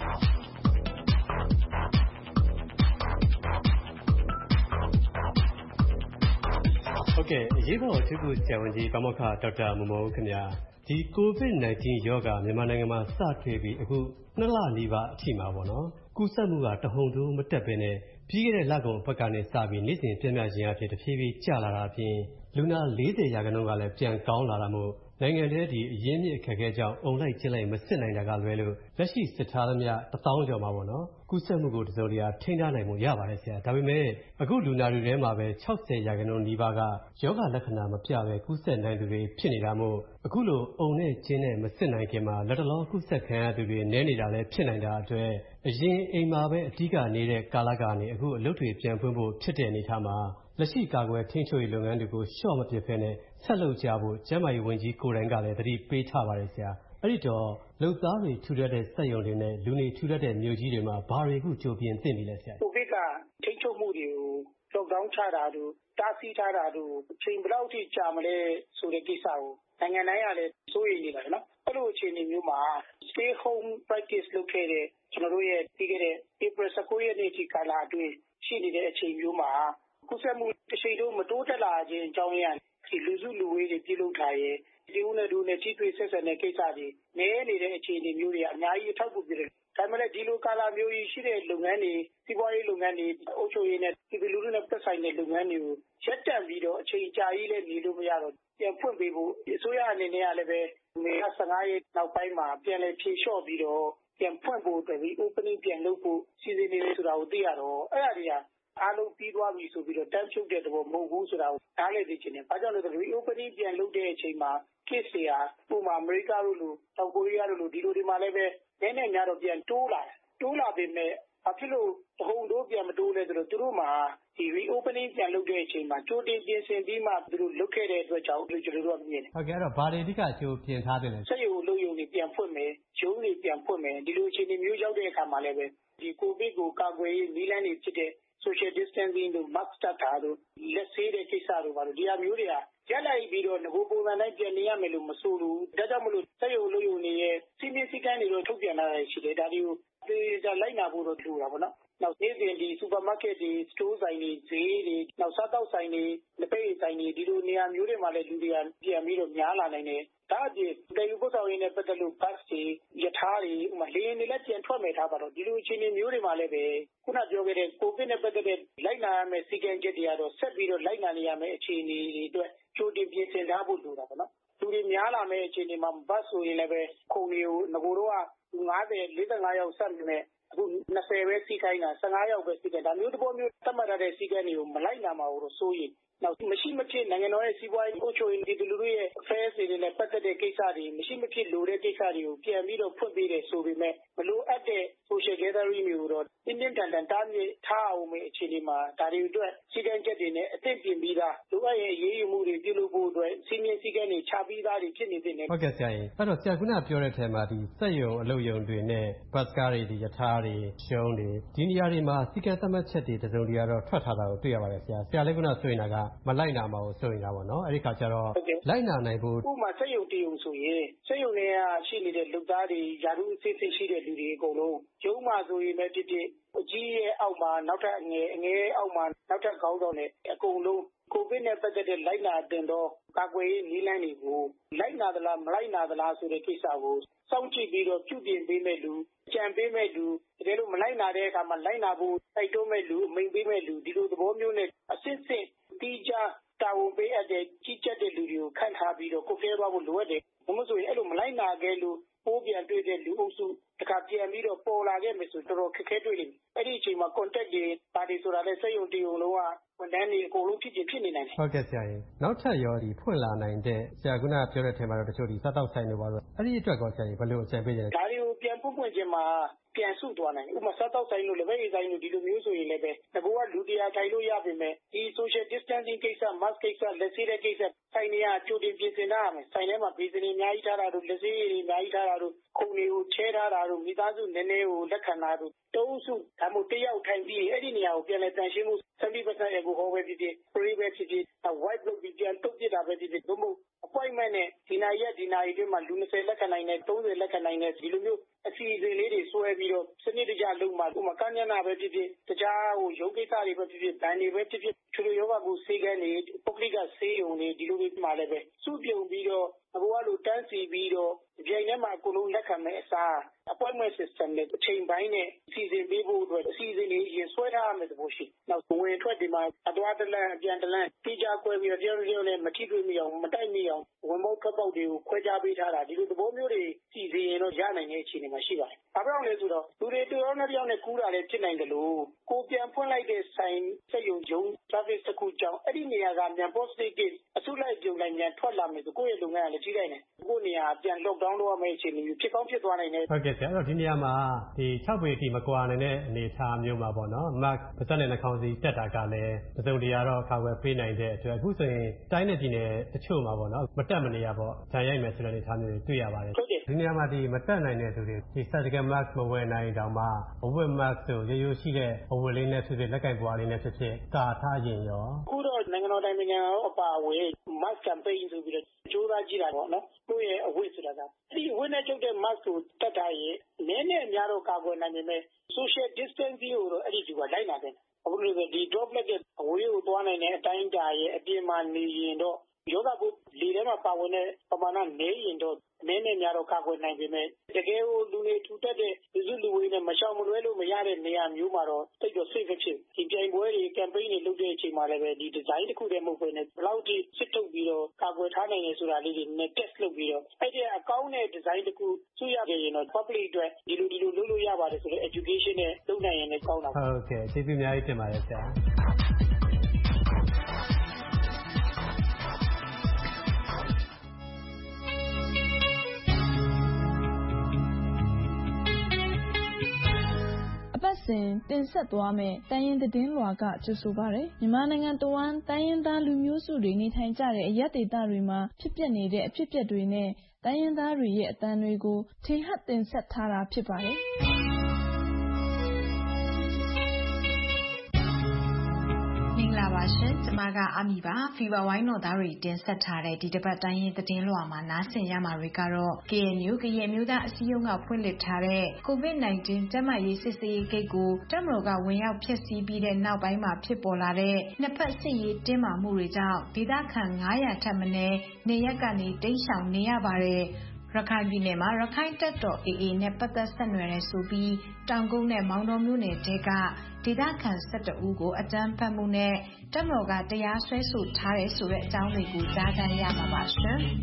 Speaker 20: အရေးပေါ်အထူးကုဆရာဝန်ကြီး ပါမောက္ခ ဒေါက်တာမော်မော်ဦးခင်ဗျာ ဒီ COVID-19 ရောဂါ မြန်မာနိုင်ငံမှာစတွေ့ပြီး အခု 2 လနီးပါးအထိမှာပေါ့နော် ကူးစက်မှုက တဟုန်ထိုးမတက်ဘဲနဲ့ ပြီးခဲ့တဲ့လကုန်အပတ်ကနေစပြီး နေ့စဉ်ပျမ်းမျှခြင်းအားဖြင့် တဖြည်းဖြည်းကျလာတာအပြင် လူနာ 40% ကလည်း ပြန်ကောင်းလာတာမို့ နိုင်ငံထဲအရင်းအမြစ်အခက်အခဲကြောင့် အုံလိုက်ကျင်းလိုက်မစစ်နိုင်တာကလွဲလို့ လက်ရှိစစ်ထားသမျှ 1 သောင်းကျော်မှာပေါ့နော် ကူးစက်မှုကို တစုံတရာထိန်းထားနိုင်ပုံရပါတယ်ဆရာ။ ဒါပေမယ့် အခုလူနာတွေထဲမှာပဲ 60% နီးပါးက ရောဂါလက္ခဏာမပြဘဲ ကူးစက်နိုင်သူတွေဖြစ်နေတာမို့ အခုလို အုံနဲ့ကျင်းနဲ့မစစ်နိုင်ခင်မှာ လတ်တလောကူးစက်ခံရသူတွေနည်းနေတာလည်းဖြစ်နိုင်တာအတွက် အရင်အိမ်မှာပဲ အဓိနေတဲ့ကာလကနေ အခုအလုပ်တွေပြန်ဖွင့်ဖို့ဖြစ်တဲ့အနေအထားမှာ လက်ရှိကာကွယ်ထိန်းချုပ်ရေးလုပ်ငန်းတွေကို လျှော့မပစ်ဘဲနဲ့ ဆက်လုပ်ကြဖို့ ကျန်းမာရေးဝန်ကြီးကိုယ်တိုင်ကလည်း သတိပေးထားပါတယ်ဆရာ။ အဲ့ဒီတော့ လုပ်သားတွေထူထပ်တဲ့စက်ရုံတွေနဲ့ လူနေထူထပ်တဲ့မြို့ကြီးတွေမှာ ဘာတွေအခုကြိုပြင်သင့်ပြီလဲဆရာ။
Speaker 15: ကိုဗစ်က ထိန်းချုပ်မှုတွေကို Lockdown ချတာတို့ တားဆီးထားတာတို့ အချိန်ဘယ်လောက်အထိကြာမလဲဆိုတဲ့ကိစ္စကို နိုင်ငံတိုင်းကလည်း စိုးရိမ်နေပါတယ်နော်။ အဲ့လိုအခြေအနေမျိုးမှာ Stay Home Practice လုပ်ခဲ့တဲ့ ကျနော်တို့ရဲ့ပြီးခဲ့တဲ့ ဧပြီ 19 ရက်နေ့အထိကာလအတွင်းရှိနေတဲ့အချိန်မျိုးမှာ ကူးစက်မှုတရှိန်ထိုးမတိုးတက်လာခြင်းအကြောင်းရင်းက လူစုလူဝေးတွေပြုလုပ်တာရယ် တဦးနဲ့တဦးထိတွေ့ဆက်ဆံတဲ့ကိစ္စတွေနည်းနေတဲ့အခြေအနေမျိုးတွေက အများကြီးအထောက်အကူပြုတယ်။ ဒါပေမဲ့လည်း ဒီလိုကာလမျိုးကြီးရှိတဲ့လုပ်ငန်းတွေ စီးပွားရေးလုပ်ငန်းတွေ အုပ်ချုပ်ရေးနဲ့ပြည်သူလူထုနဲ့သက်ဆိုင်တဲ့လုပ်ငန်းတွေကို ရပ်တန့်ပြီးတော့ အချိန်အကြာကြီးလည်းနေလို့မရတော့ ပြန်ဖွင့်ပေးဖို့ အစိုးရအနေနဲ့ကလည်းပဲ မေလ 15 ရက်နောက်ပိုင်းမှာ ပြန်လည်ဖြေလျှော့ပြီးတော့ ပြန်ဖွင့်ဖို့အတွက် Reopening ပြန်လုပ်ဖို့စီစဉ်နေတယ်ဆိုတာကိုသိရတော့ အဲ့ဒါတွေက အားလုံးပြီးသွားပြီဆိုပြီးတော့ တန်းဖြုတ်တဲ့သဘောမဟုတ်ဘူးဆိုတာကို နားလည်စေချင်တယ်။ ဘာကြောင့်လဲဆိုတော့ Reopening ပြန်လုပ်တဲ့အချိန်မှာ Case တွေက ဥပမာ အမေရိကတို့လို တောင်ကိုရီးယားတို့လို ဒီလိုတွေမှာလည်းပဲ နည်းနည်းများတော့ပြန်တိုးလာတယ်။ တိုးလာပေမဲ့ ဘာဖြစ်လို့တဟုန်ထိုးပြန်မတိုးလဲဆိုတော့ သူတို့မှာ Reopening ပြန်လုပ်တဲ့အချိန်မှာ ကြိုတင်ပြင်ဆင်ပြီးမှ သူတို့လုပ်ခဲ့တဲ့အတွက်ကြောင့်လို့ ကျနော်တို့ကမြင်တယ်။
Speaker 20: ဟုတ်ကဲ့ အဲ့တော့ ဘာတွေအဓိကကြိုပြင်ထားသင့်လဲ။
Speaker 15: စက်ရုံအလုပ်ရုံတွေပြန်ဖွင့်မယ် ရုံးတွေပြန်ဖွင့်မယ် ဒီလိုအခြေအနေမျိုးရောက်တဲ့အခါမှာလည်းပဲ ဒီကိုဗစ်ကိုကာကွယ်ရေးနည်းလမ်းတွေဖြစ်တဲ့ Social Distancing တို့ Mask တပ်တာတို့ လက်ဆေးတဲ့ကိစ္စတို့ဘာတို့ ဒီဟာမျိုးတွေက ရပ်လိုက်ပြီးတော့ နဂိုပုံစံအတိုင်းပြန်နေရမယ်လို့မဆိုလိုဘူး။ ဒါကြောင့်မို့လို့ စက်ရုံအလုပ်ရုံတွေရဲ့စည်းမျဉ်းစည်းကမ်းတွေတော့ထုတ်ပြန်ထားတာရှိတယ်။ ဒါတွေကိုသေသေချာချာလိုက်နာဖို့တော့လိုတာပေါ့နော်။ နောက်နေ့စဉ်ဒီ Supermarket တွေ စတိုးဆိုင်တွေ ဈေးတွေ နောက်စားသောက်ဆိုင်တွေ လက်ဖက်ရည်ဆိုင်တွေ ဒီလိုနေရာမျိုးတွေမှာလည်း လူတွေကပြန်ပြီးတော့များလာနိုင်တယ်။ ဒါ့အပြင်သယ်ယူပို့ဆောင်ရေးနဲ့ပတ်သက်လို့ Bus တွေ ရထားတွေ ဥပမာ လေယာဉ်တွေလည်းပြန်ထွက်မယ်ထားပါတော့ ဒီလိုအခြေအနေမျိုးတွေမှာလည်းပဲ ခုနပြောခဲ့တဲ့ ကိုဗစ်နဲ့ပတ်သက်တဲ့လိုက်နာရမယ့်မယ့်စည်းကမ်းချက်တွေကတော့ဆက်ပြီးတော့လိုက်နာနေရမယ့်အခြေအနေတွေအတွက်ကြိုတင်ပြင်ဆင်ထားဖို့လိုတာပေါ့နော်လူတွေများလာမယ့်အခြေအနေမှာဘတ်ဆိုရင်လည်းပဲခုံတွေကိုငကိုတော့45ယောက်ဆက်နေအခု20ပဲစီးခိုင်းတာ15ယောက်ပဲစီးခိုင်းဒါမျိုးတစ်ပေါ်မျိုးသတ်မှတ်ထားတဲ့စီးကမ်းတွေကိုမလိုက်နာမှာလို့ဆိုရင်နောက်မရှိမဖြစ်နိုင်ငံတော်ရဲ့စီးပွားရေးအုပ်ချုပ်ရေးဒီလူတွေရဲ့ affairs တွေနဲ့ပတ်သက်တဲ့ကိစ္စတွေမရှိမဖြစ်လိုတဲ့ကိစ္စတွေကိုပြန်ပြီးတော့ဖွင့်ပေးတယ်ဆိုပေမဲ့မလိုအပ်တဲ့ social gathering တွေကိုတော့တင်းတင်းတန်တန်တားမြစ်ထားအောင်မယ့်အခြေအနေမှာဒါတွေအတွက်စီကံချက်တွေနဲ့အသင့်ပြင်ပြီးသားလိုအပ်ရဲ့အရေးယူမှုတွေပြုလုပ်ဖို့အတွက်စီမင်းစည်းကမ်းတွေချပြီးသားတွေဖြစ်နေတဲ့
Speaker 20: ဟုတ်ကဲ့ဆရာကြီးအဲ့တော့ဆရာကပြောတဲ့ထဲမှာဒီစက်ရုံအလုပ်ရုံတွေနဲ့ဘတ်ကားတွေဒီယထာတွေရှုံးတွေဒီနေရာတွေမှာစီကံသတ်မှတ်ချက်တွေတစုံတရာတော့ထွက်ထားတာကိုတွေ့ရပါတယ်ဆရာလည်းဆိုရင်ကမလိုက်နာမှာကိုဆိုရင်တာပေါ့နော်အဲ့ဒီခါကျတော့လိုက်နာနိုင်ဖို့
Speaker 15: ဥပမာစက်ရုံတရုံဆိုရင်စက်ရုံတွေကရှိနေတဲ့လုပ်သားတွေယာရုအစစ်စစ်ရှိတဲ့လူတွေအကုန်လုံးရုံးမှာဆိုရင်လည်းဖြစ်အကြီးရဲ့အောက်မှာနောက်ထပ်အငယ်အောက်မှာနောက်ထပ်ခေါင်းဆောင်နဲ့အကုန်လုံးကိုဗစ်နဲ့ပတ်သက်တဲ့လိုက်နာတင်တော့ကာကွယ်ရေးနည်းလမ်းတွေကိုလိုက်နာသလားမလိုက်နာသလားဆိုတဲ့ကိစ္စကိုစောင့်ကြည့်ပြီးတော့ပြုပြင်ပေးမဲ့လူကြံပေးမဲ့လူတကယ်လို့မလိုက်နာတဲ့အခါမှာလိုက်နာဖို့တိုက်တွန်းမဲ့လူမိန်ပေးမဲ့လူဒီလိုသဘောမျိုးနဲ့အစစ်စစ်တီးခြားတာဝန်ပေးအပ်တဲ့ကြီးကြပ်တဲ့လူတွေကိုခန့်ထားပြီးတော့ကိုယ်ဖဲသွားဖို့လိုအပ်တယ်။ဒါမှမဟုတ်ရင်အဲ့လိုမလိုက်နာခဲ့လို့ပိုးပြန်တွေ့တဲ့လူအုပ်စုတခါပြန်ပြီးတော့ပေါ်လာခဲ့မယ်ဆိုတော်တော်ခက်ခဲတွေ့လိမ့်မယ်။အဲ့ဒီအချိန်မှာ contact တွေပါတီဆိုတာလည်းစက်ရုံတရုံလုံးကဝန်ထမ်းတွေအကုန်လုံးဖြစ်နေနိုင်တယ်
Speaker 20: ဟုတ်ကဲ့ဆရာကြီးနောက်ထပ်ရောဒီဖွင့်လာနိုင်တဲ့ဆရာကပြောတဲ့ထဲမှာတော့တချို့ဒီစားတောက်ဆိုင်တွေပါတော့အဲ့ဒီအတွက်ကောဆရာကြီးဘယ်လိုအကြံပေးကြလဲ
Speaker 15: ဒါတွေကိုပြန်ဖွင့်ခြင်းမှာပြန်စုသွားနိုင်ဥပမာစားတောက်ဆိုင်လို့လည်းပဲအေးဆိုင်လို့ဒီလိုမျိုးဆိုရင်လည်းပဲငါကလူတရားထိုင်လို့ရပါမယ်ဒီ social distancing ကိစ္စ mask ကိစ္စလက်ဆေးတဲ့ကိစ္စဆိုင်တွေကကြိုတင်ပြင်ဆင်ထားရမယ်ဆိုင်ထဲမှာဗီဇင်တွေအများကြီးထားတာတို့လက်ဆေးရည်တွေအများကြီးထားတာတို့ခုံတွေကိုချဲထားတာတို့မိသားစုနည်းနည်းကိုလက်ခံတာတို့တုံးစုဒါမှမဟုတ်တယောက်ထိုင်ပြီးအဲ့ဒီနေရာကိုပြန်လဲတန်ရှင်းမှု 70% ရဲ့ကိုဟောပဲဖြစ်ဖြစ် free ပဲဖြစ်ဖြစ် white လုပ်ပြီးပြန်တုတ်ပြတာပဲဖြစ်ဖြစ်ဘုံဘုံ appointment နဲ့ဒီနာရီအတွင်းမှာလူ20လက်ခံနိုင်တယ်30လက်ခံနိုင်တယ်ဒီလိုမျိုးအစီအစဉ်လေးတွေဆွဲပြီးတော့စနစ်တကျလုပ်မှဥပမာကညနာပဲဖြစ်ဖြစ်တခြားရုံးကိစ္စတွေပဲဖြစ်ဖြစ်ဗန်တွေပဲဖြစ်ဖြစ်ချူလိုယောဂကိုစေကန်းနေပုဂ္ဂလိကဆေးရုံတွေဒီလိုမျိုးမှလည်းပဲစုပြုံပြီးတော့အခုကလိုတန်းစီပြီးတော့ကြိမ်ထဲမှာအကုန်လုံးလက်ခံမဲ့အစား appointment system နဲ့အချိန်ပိုင်းနဲ့စီစဉ်ပေးဖို့အတွက်အစီအစဉ်တွေရင်ဆွဲထားရမယ်သဘောရှိနောက်ဝင်ထွက်ဒီမှာအသွားတလန့်အပြန်တလန့်တိကျကွဲပြီးတော့တယောက်နဲ့မထိတွေ့မိအောင်မတိုက်မိအောင်ဝင်ပေါက်ထွက်ပေါက်တွေကိုခွဲခြားပေးထားတာဒီလိုသဘောမျိုးတွေစီစဉ်ရင်တော့ရနိုင်တဲ့အခြေအနေမှာရှိပါတယ်။ဘာကြောင့်လဲဆိုတော့လူတွေတယောက်နဲ့တယောက်နဲ့ကူးတာလည်းဖြစ်နိုင်တယ်လို့ကိုပြန်ဖွင့်လိုက်တဲ့ဆိုင်စက်ရုံ service တစ်ခုကြောင့်အဲ့ဒီနေရာကမြန် positive case အစုလိုက်ပြုံလိုက်မြန်ထွက်လာမယ်ဆိုကိုယ့်ရဲ့လုပ်ငန်းကလည်းကြီးနိုင်တယ်။ကိုယ့်နေရာပြန် lockdown လုပ်ရမယ့်အခြေအနေဖြစ်ကောင်းဖြစ်သွားနိုင်တယ်
Speaker 20: ဟုတ်ကဲ့ဆရာအဲ့တော့ဒီနေရာမှာဒီ6ပေအထိမကွာနိုင်တဲ့အနေအထားမျိုးမှာပေါ့နော် mask ပါးစပ်နဲ့နှာခေါင်းစည်းတက်တာကလည်းတစုံတရာတော့ကာကွယ်ပေးနိုင်တဲ့အတွက်အခုဆိုရင်တိုင်းနဲ့ပြည်နယ်တချို့မှာပေါ့နော်မတက်မနေရပေါ့ဂျန်ရိုက်မယ်ဆိုတဲ့အနေအထားမျိုးတွေတွေ့ရပါတယ်ဒီနေရာမှာဒီမတက်နိုင်တဲ့သူတွေဒီ surgical mask မဝယ်နိုင်တောင်မှအဝတ် mask ဆိုရိုးရှိတဲ့အဝတ်လေးနဲ့ဖြစ်ဖြစ်လက်ကင်ပွားလေးနဲ့ဖြစ်ဖြစ်ကာထားရင်ရော
Speaker 15: အခုတော့နိုင်ငံတော်တိုင်ပင်ခံအပါအဝင် mask campaign ဆိုပြီးတော့ကြိုးစားကြည့်တာပေါ့နော်တို့ရဲ့အဝတ်ဆိုတာကဒီအဝတ်နဲ့ချုပ်တဲ့ mask ကိုတက်တာရင်နည်းနည်းအများတော့ကာကွယ်နိုင်ပေမဲ့ social distancing ကိုတော့အဲ့ဒီသူကလိုက်နာတယ်အခုလိုဆိုဒီ droplet ရဲ့အဝေးကိုသွားနိုင်တဲ့အတိုင်းအတာရဲ့အပြင်မှာနေရင်တော့ယောဂကိုလေထဲမှာပါဝင်တဲ့ပမာဏနည်းရင်တော့နည်းနည်းများတော့ကာကွယ်နိုင်ပေမဲ့တကယ်ကိုလူတွေထူတက်တဲ့လူဝေးနဲ့မရှောင်မလွဲလို့မရတဲ့နေရာမျိုးမှာတော့တိတ်တော့ safe ဖြစ်ဒီပြိုင်ပွဲတွေ campaign တွေလုပ်တဲ့အချိန်မှာလည်းပဲဒီ design တစ်ခုတည်းမဟုတ်ဘဲနဲ့ဘယ်လောက်ထိစစ်ထုတ်ပြီးတော့ကာကွယ်ထားနိုင်လဲဆိုတာလေးတွေနဲ့ test လုပ်ပြီးတော့အဲ့ဒီအကောင်းတဲ့ design တစ်ခုစုရခဲ့ရင်တော့ public အတွက်ဒီလိုလုပ်လို့ရပါတယ်ဆိုတော့ education နဲ့လုပ်နိုင်ရင်လည်းကောင်းတာ
Speaker 20: ဟုတ်ကဲ့ကျေးဇူးအများကြီးတင်ပါတယ်ဆရာ
Speaker 5: တင်ဆက်သွားမယ့်တိုင်းရင်းသတင်းလွှာကကြိုဆိုပါရယ်မြန်မာနိုင်ငံတဝန်းတိုင်းရင်းသားလူမျိုးစုတွေနေထိုင်ကြတဲ့အရပ်ဒေသတွေမှာဖြစ်ပျက်နေတဲ့အဖြစ်အပျက်တွေနဲ့တိုင်းရင်းသားတွေရဲ့အသံတွေကိုထင်ဟပ်တင်ဆက်ထားတာဖြစ်ပါတယ်
Speaker 21: မင်္ဂလာပါရှင်ကျမကအာမီပါဖီဗာဝိုင်းတော်သားတွေတင်ဆက်ထားတဲ့ဒီတစ်ပတ်တိုင်းရင်းသတင်းလွှာမှာနားဆင်ရမှာတွေကတော့ KNU ကရင်မျိုးသားအစည်းအရုံးကဖွင့်လှစ်ထားတဲ့ COVID-19 ကျန်းမာရေးစစ်ဆေးရေးဂိတ်ကိုတပ်မတော်ကဝင်ရောက်ဖျက်ဆီးပြီးတဲ့နောက်ပိုင်းမှာဖြစ်ပေါ်လာတဲ့နှစ်ဖက်စစ်ရေးတင်းမာမှုတွေကြောင့်ဒေသခံ900ထက်မနည်းနေရပ်ကနေတိမ်းရှောင်နေရပါတယ်ရခိုင်ပြည်နယ်မှာရခိုင်တပ်တော် AA နဲ့ပတ်သက်ဆက်နွယ်တဲ့ဆိုပြီးတောင်ကုန်းနဲ့မောင်တော်မြို့နယ်တဲကဒေသခံ12ဦးကိုအကြမ်းဖက်မှုနဲ့တပ်မတော်ကတရားစွဲဆိုထားတယ်ဆိုတဲ့အကြောင်းတွေကိုကြားကြရမှာပါရှင်။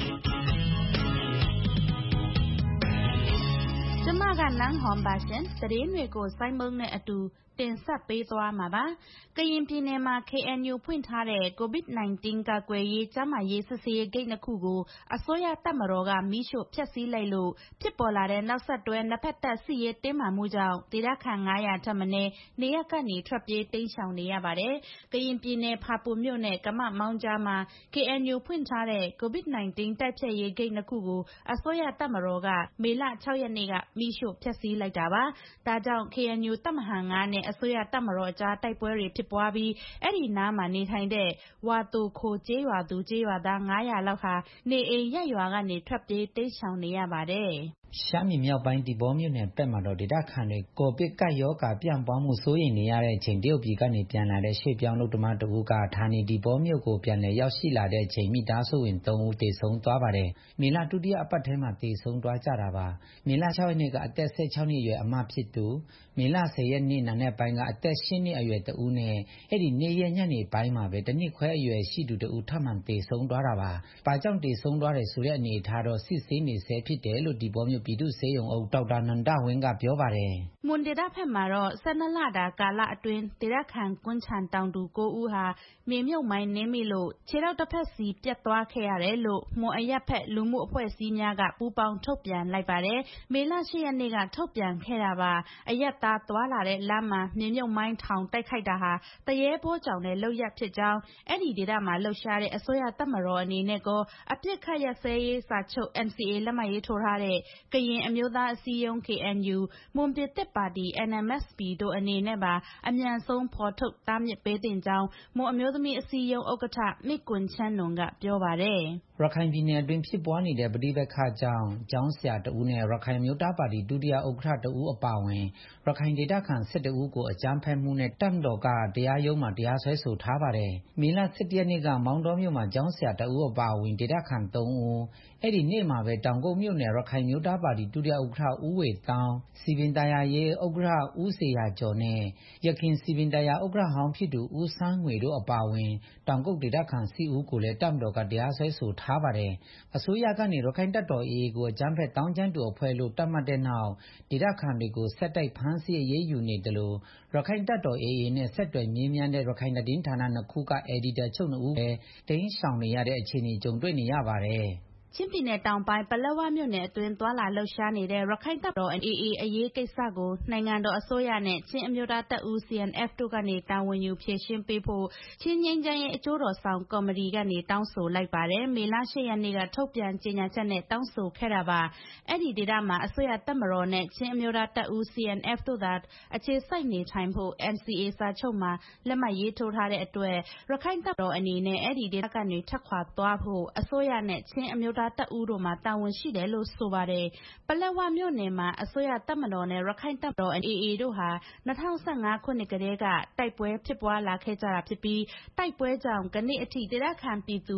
Speaker 3: ကျမကနန်းဟွန်ပါရှင်သတင်းတွေကိုစိုင်းမုံနဲ့အတူတင်ဆက်ပေးသွားမှာပါ။ကရင်ပြည်နယ်မှာ KNU ဖွင့်ထားတဲ့ COVID-19 ကာကွယ်ရေးကျန်းမာရေးစစ်ဆေးရေးဂိတ်နှစ်ခုကိုအစိုးရတပ်မတော်ကမိရှို့ဖျက်ဆီးလိုက်လို့ဖြစ်ပေါ်လာတဲ့နောက်ဆက်တွဲနှစ်ဖက်တပ်စစ်ရေးတင်းမာမှုကြောင့်ဒေသခံ900ထက်မနည်းနေရပ်ကနေထွက်ပြေးတိမ်းရှောင်နေရပါတယ်။ကရင်ပြည်နယ်ဖာပွန်မြို့နယ်ကမမောင်းကြားမှာ KNU ဖွင့်ထားတဲ့ COVID-19 တိုက်ဖျက်ရေးဂိတ်နှစ်ခုကိုအစိုးရတပ်မတော်ကမေလ6ရက်နေ့ကမိရှို့ဖျက်ဆီးလိုက်တာပါ။ဒါကြောင့် KNU တပ်မဟာ9နဲ့အစိုးရတပ်မတော်အကြားတိုက်ပွဲတွေဖြစ်ပွားပြီးအဲ့ဒီနားမှာနေထိုင်တဲ့ဝါတူခိုကျေးရွာသူကျေးရွာသား900လောက်ဟာနေအိမ်ရပ်ရွာကနေထွက်ပြေးတိမ်းရှောင်နေရပါတယ်။
Speaker 22: ရှမ်းပြည်မြောက်ပိုင်းဒီဘောမြို့နယ်ဘက်မှာတော့ဒေသခံတွေကိုဗစ်ကပ်ရောဂါပြန့်ပွားမှုစိုးရိမ်နေရတဲ့အချိန်တရုတ်ပြည်ကနေပြန်လာတဲ့ရွှေ့ပြောင်းလုပ်သမားတဦးကဌာနေဒီဘောမြို့ကိုပြန်လည်ရောက်ရှိလာတဲ့အချိန်မိသားစုဝင်3ဦးသေဆုံးသွားပါတယ်။မေလဒုတိယအပတ်ထဲမှာသေဆုံးသွားကြတာပါ။မေလ6ရက်နေ့ကအသက်16နှစ်အရွယ်အမဖြစ်သူမေလ10ရက်နေ့နံနက်ပိုင်းကအသက်10နှစ်အရွယ်တဦးနဲ့အဲ့ဒီနေ့ရက်ညနေပိုင်းမှာပဲတစ်နှစ်ခွဲအရွယ်ရှိသူတဦးထပ်မံသေဆုံးသွားတာပါ။ဘာကြောင့်သေဆုံးသွားတယ်ဆိုတဲ့အနေအထားတော့စစ်ဆေးနေဆဲဖြစ်တယ်လို့ဒီဘောမြို့ပြည်သူ့ဆေးရုံအုပ်ဒေါက်တာနန္ဒဝင်းကပြောပါတယ်
Speaker 3: ။မွန်ဒေသဖက်မှာတော့12လတာကာလအတွင်းဒေသခံကွန်းချန်တောင်သူ9ဦးဟာမြေမြုပ်မိုင်းနင်းမိလို့ခြေထောက်တစ်ဖက်စီပြတ်သွားခဲ့ရတယ်လို့မွန်အရက်ဖက်လူမှုအဖွဲ့အစည်းများကပူးပေါင်းထုတ်ပြန်လိုက်ပါတယ်။မေလ10ရက်နေ့ကထုတ်ပြန်ခဲ့တာပါ။အရက်သားသွားလာတဲ့လမ်းမှာမြေမြုပ်မိုင်းထောင်တိုက်ခိုက်တာဟာတရေဘောကြောင့်လည်းလောက်ရဖြစ်ကြောင်းအဲ့ဒီဒေသမှာလှုပ်ရှားတဲ့အစိုးရတပ်မတော်အနေနဲ့ကောအပြစ်ခတ်ရစဲရေးစာချုပ် NCA လက်မှတ်ရေးထိုးထားတဲ့ကရင်အမျိုးသားအစည်းအရုံး KNU မွန်ပြည်သစ်ပါတီ NMSP တို့အနေနဲ့ပါအမြန်ဆုံးဖော်ထုတ်တားမြစ်ပေးသင့်ကြောင်းမွန်အမျိုးသမီးအစည်းအရုံးဥက္ကဋ္ဌမိကွန်ချန်းနွန်ကပြောပါတယ်
Speaker 22: ရခိုင်ပြည်နယ်အတွင်းဖြစ်ပွားနေတဲ့ပဋိပက္ခကြောင့်ကျောင်းဆရာတဦးနဲ့ရခိုင်မျိုးသားပါတီဒုတိယဥက္ကဋ္ဌတဦးအပါအဝင်ရခိုင်ဒေသခံ12ဦးကိုအကြမ်းဖက်မှုနဲ့တပ်မတော်ကတရားရုံးမှာတရားစွဲဆိုထားပါတယ်။မေလ17ရက်နေ့ကမောင်တော်မြို့မှာကျောင်းဆရာတဦးအပါအဝင်ဒေသခံ3ဦးအဲ့ဒီနေ့မှာပဲတောင်ကုတ်မြို့နယ်ရခိုင်မျိုးသားပါတီဒုတိယဥက္ကဋ္ဌဦးဝေတောင်းစီပင်တရားရေးဥက္ကဋ္ဌဦးစေရကျော်နဲ့ရခင်စီပင်တရားဥက္ကဋ္ဌဟောင်းဖြစ်သူဦးဆန်းငွေတို့အပါအဝင်တောင်ကုတ်ဒေသခံ10ဦးကိုလည်းတပ်မတော်ကတရားစွဲဆိုထားပါတယ်။အစိုးရကနေရခိုင်တပ်တော် AA ကိုအကြမ်းဖက်တောင်းကျမ်းသူအဖွဲ့လို့တတ်မှတ်တဲ့နောက်ဒေသခံတွေကိုဆက်တိုက်ဖမ်းဆီးအရေးယူနေတယ်လို့ရခိုင်တပ်တော် AA နဲ့ဆက်တွယ်မြင်းမြန်းတဲ့ရခိုင်သတင်းဌာန2ခုကအယ်ဒီတာချုပ်2ဦးပဲတိမ်းရှောင်နေရတဲ့အခြေအနေကြုံတွေ့နေရပါတယ်။
Speaker 3: ချင်းပြည်နယ်တောင်ပိုင်းပလက်ဝမြို့နယ်အတွင်းသွာလာလှုပ်ရှားနေတဲ့ရခိုင်တပ်တော် AA အရေးကိစ္စကိုနိုင်ငံတော်အစိုးရနဲ့ချင်းအမျိုးသားတပ်ဦး CNF တို့ကနေတာဝန်ယူဖြေရှင်းပေးဖို့ချင်းငြိမ်းချမ်းရေးအကျိုးတော်ဆောင်ကော်မတီကနေတောင်းဆိုလိုက်ပါတယ်။မေလ10ရက်နေ့ကထုတ်ပြန်ကြေညာချက်နဲ့တောင်းဆိုခဲ့တာပါ။အဲ့ဒီဒေသမှာအစိုးရတပ်မတော်နဲ့ချင်းအမျိုးသားတပ်ဦး CNF တို့သာအခြေစိုက်နေထိုင်ဖို့ NCA စာချုပ်မှာလက်မှတ်ရေးထိုးထားတဲ့အတွက်ရခိုင်တပ်တော်အနေနဲ့အဲ့ဒီဒေသကနေထွက်ခွာသွားဖို့အစိုးရနဲ့ချင်းအမျိုးသားတပ်ဦးတို့မှာတာဝန်ရှိတယ်လို့ဆိုပါတယ်။ပလက်ဝမြို့နယ်မှာအစိုးရတပ်မတော်နဲ့ရခိုင်တပ်တော် AA တို့ဟာ2015ခုနှစ်ကတည်းကတိုက်ပွဲဖြစ်ပွားလာခဲ့ကြတာဖြစ်ပြီးတိုက်ပွဲကြောင့်ကနေ့အထိဒေသခံပြည်သူ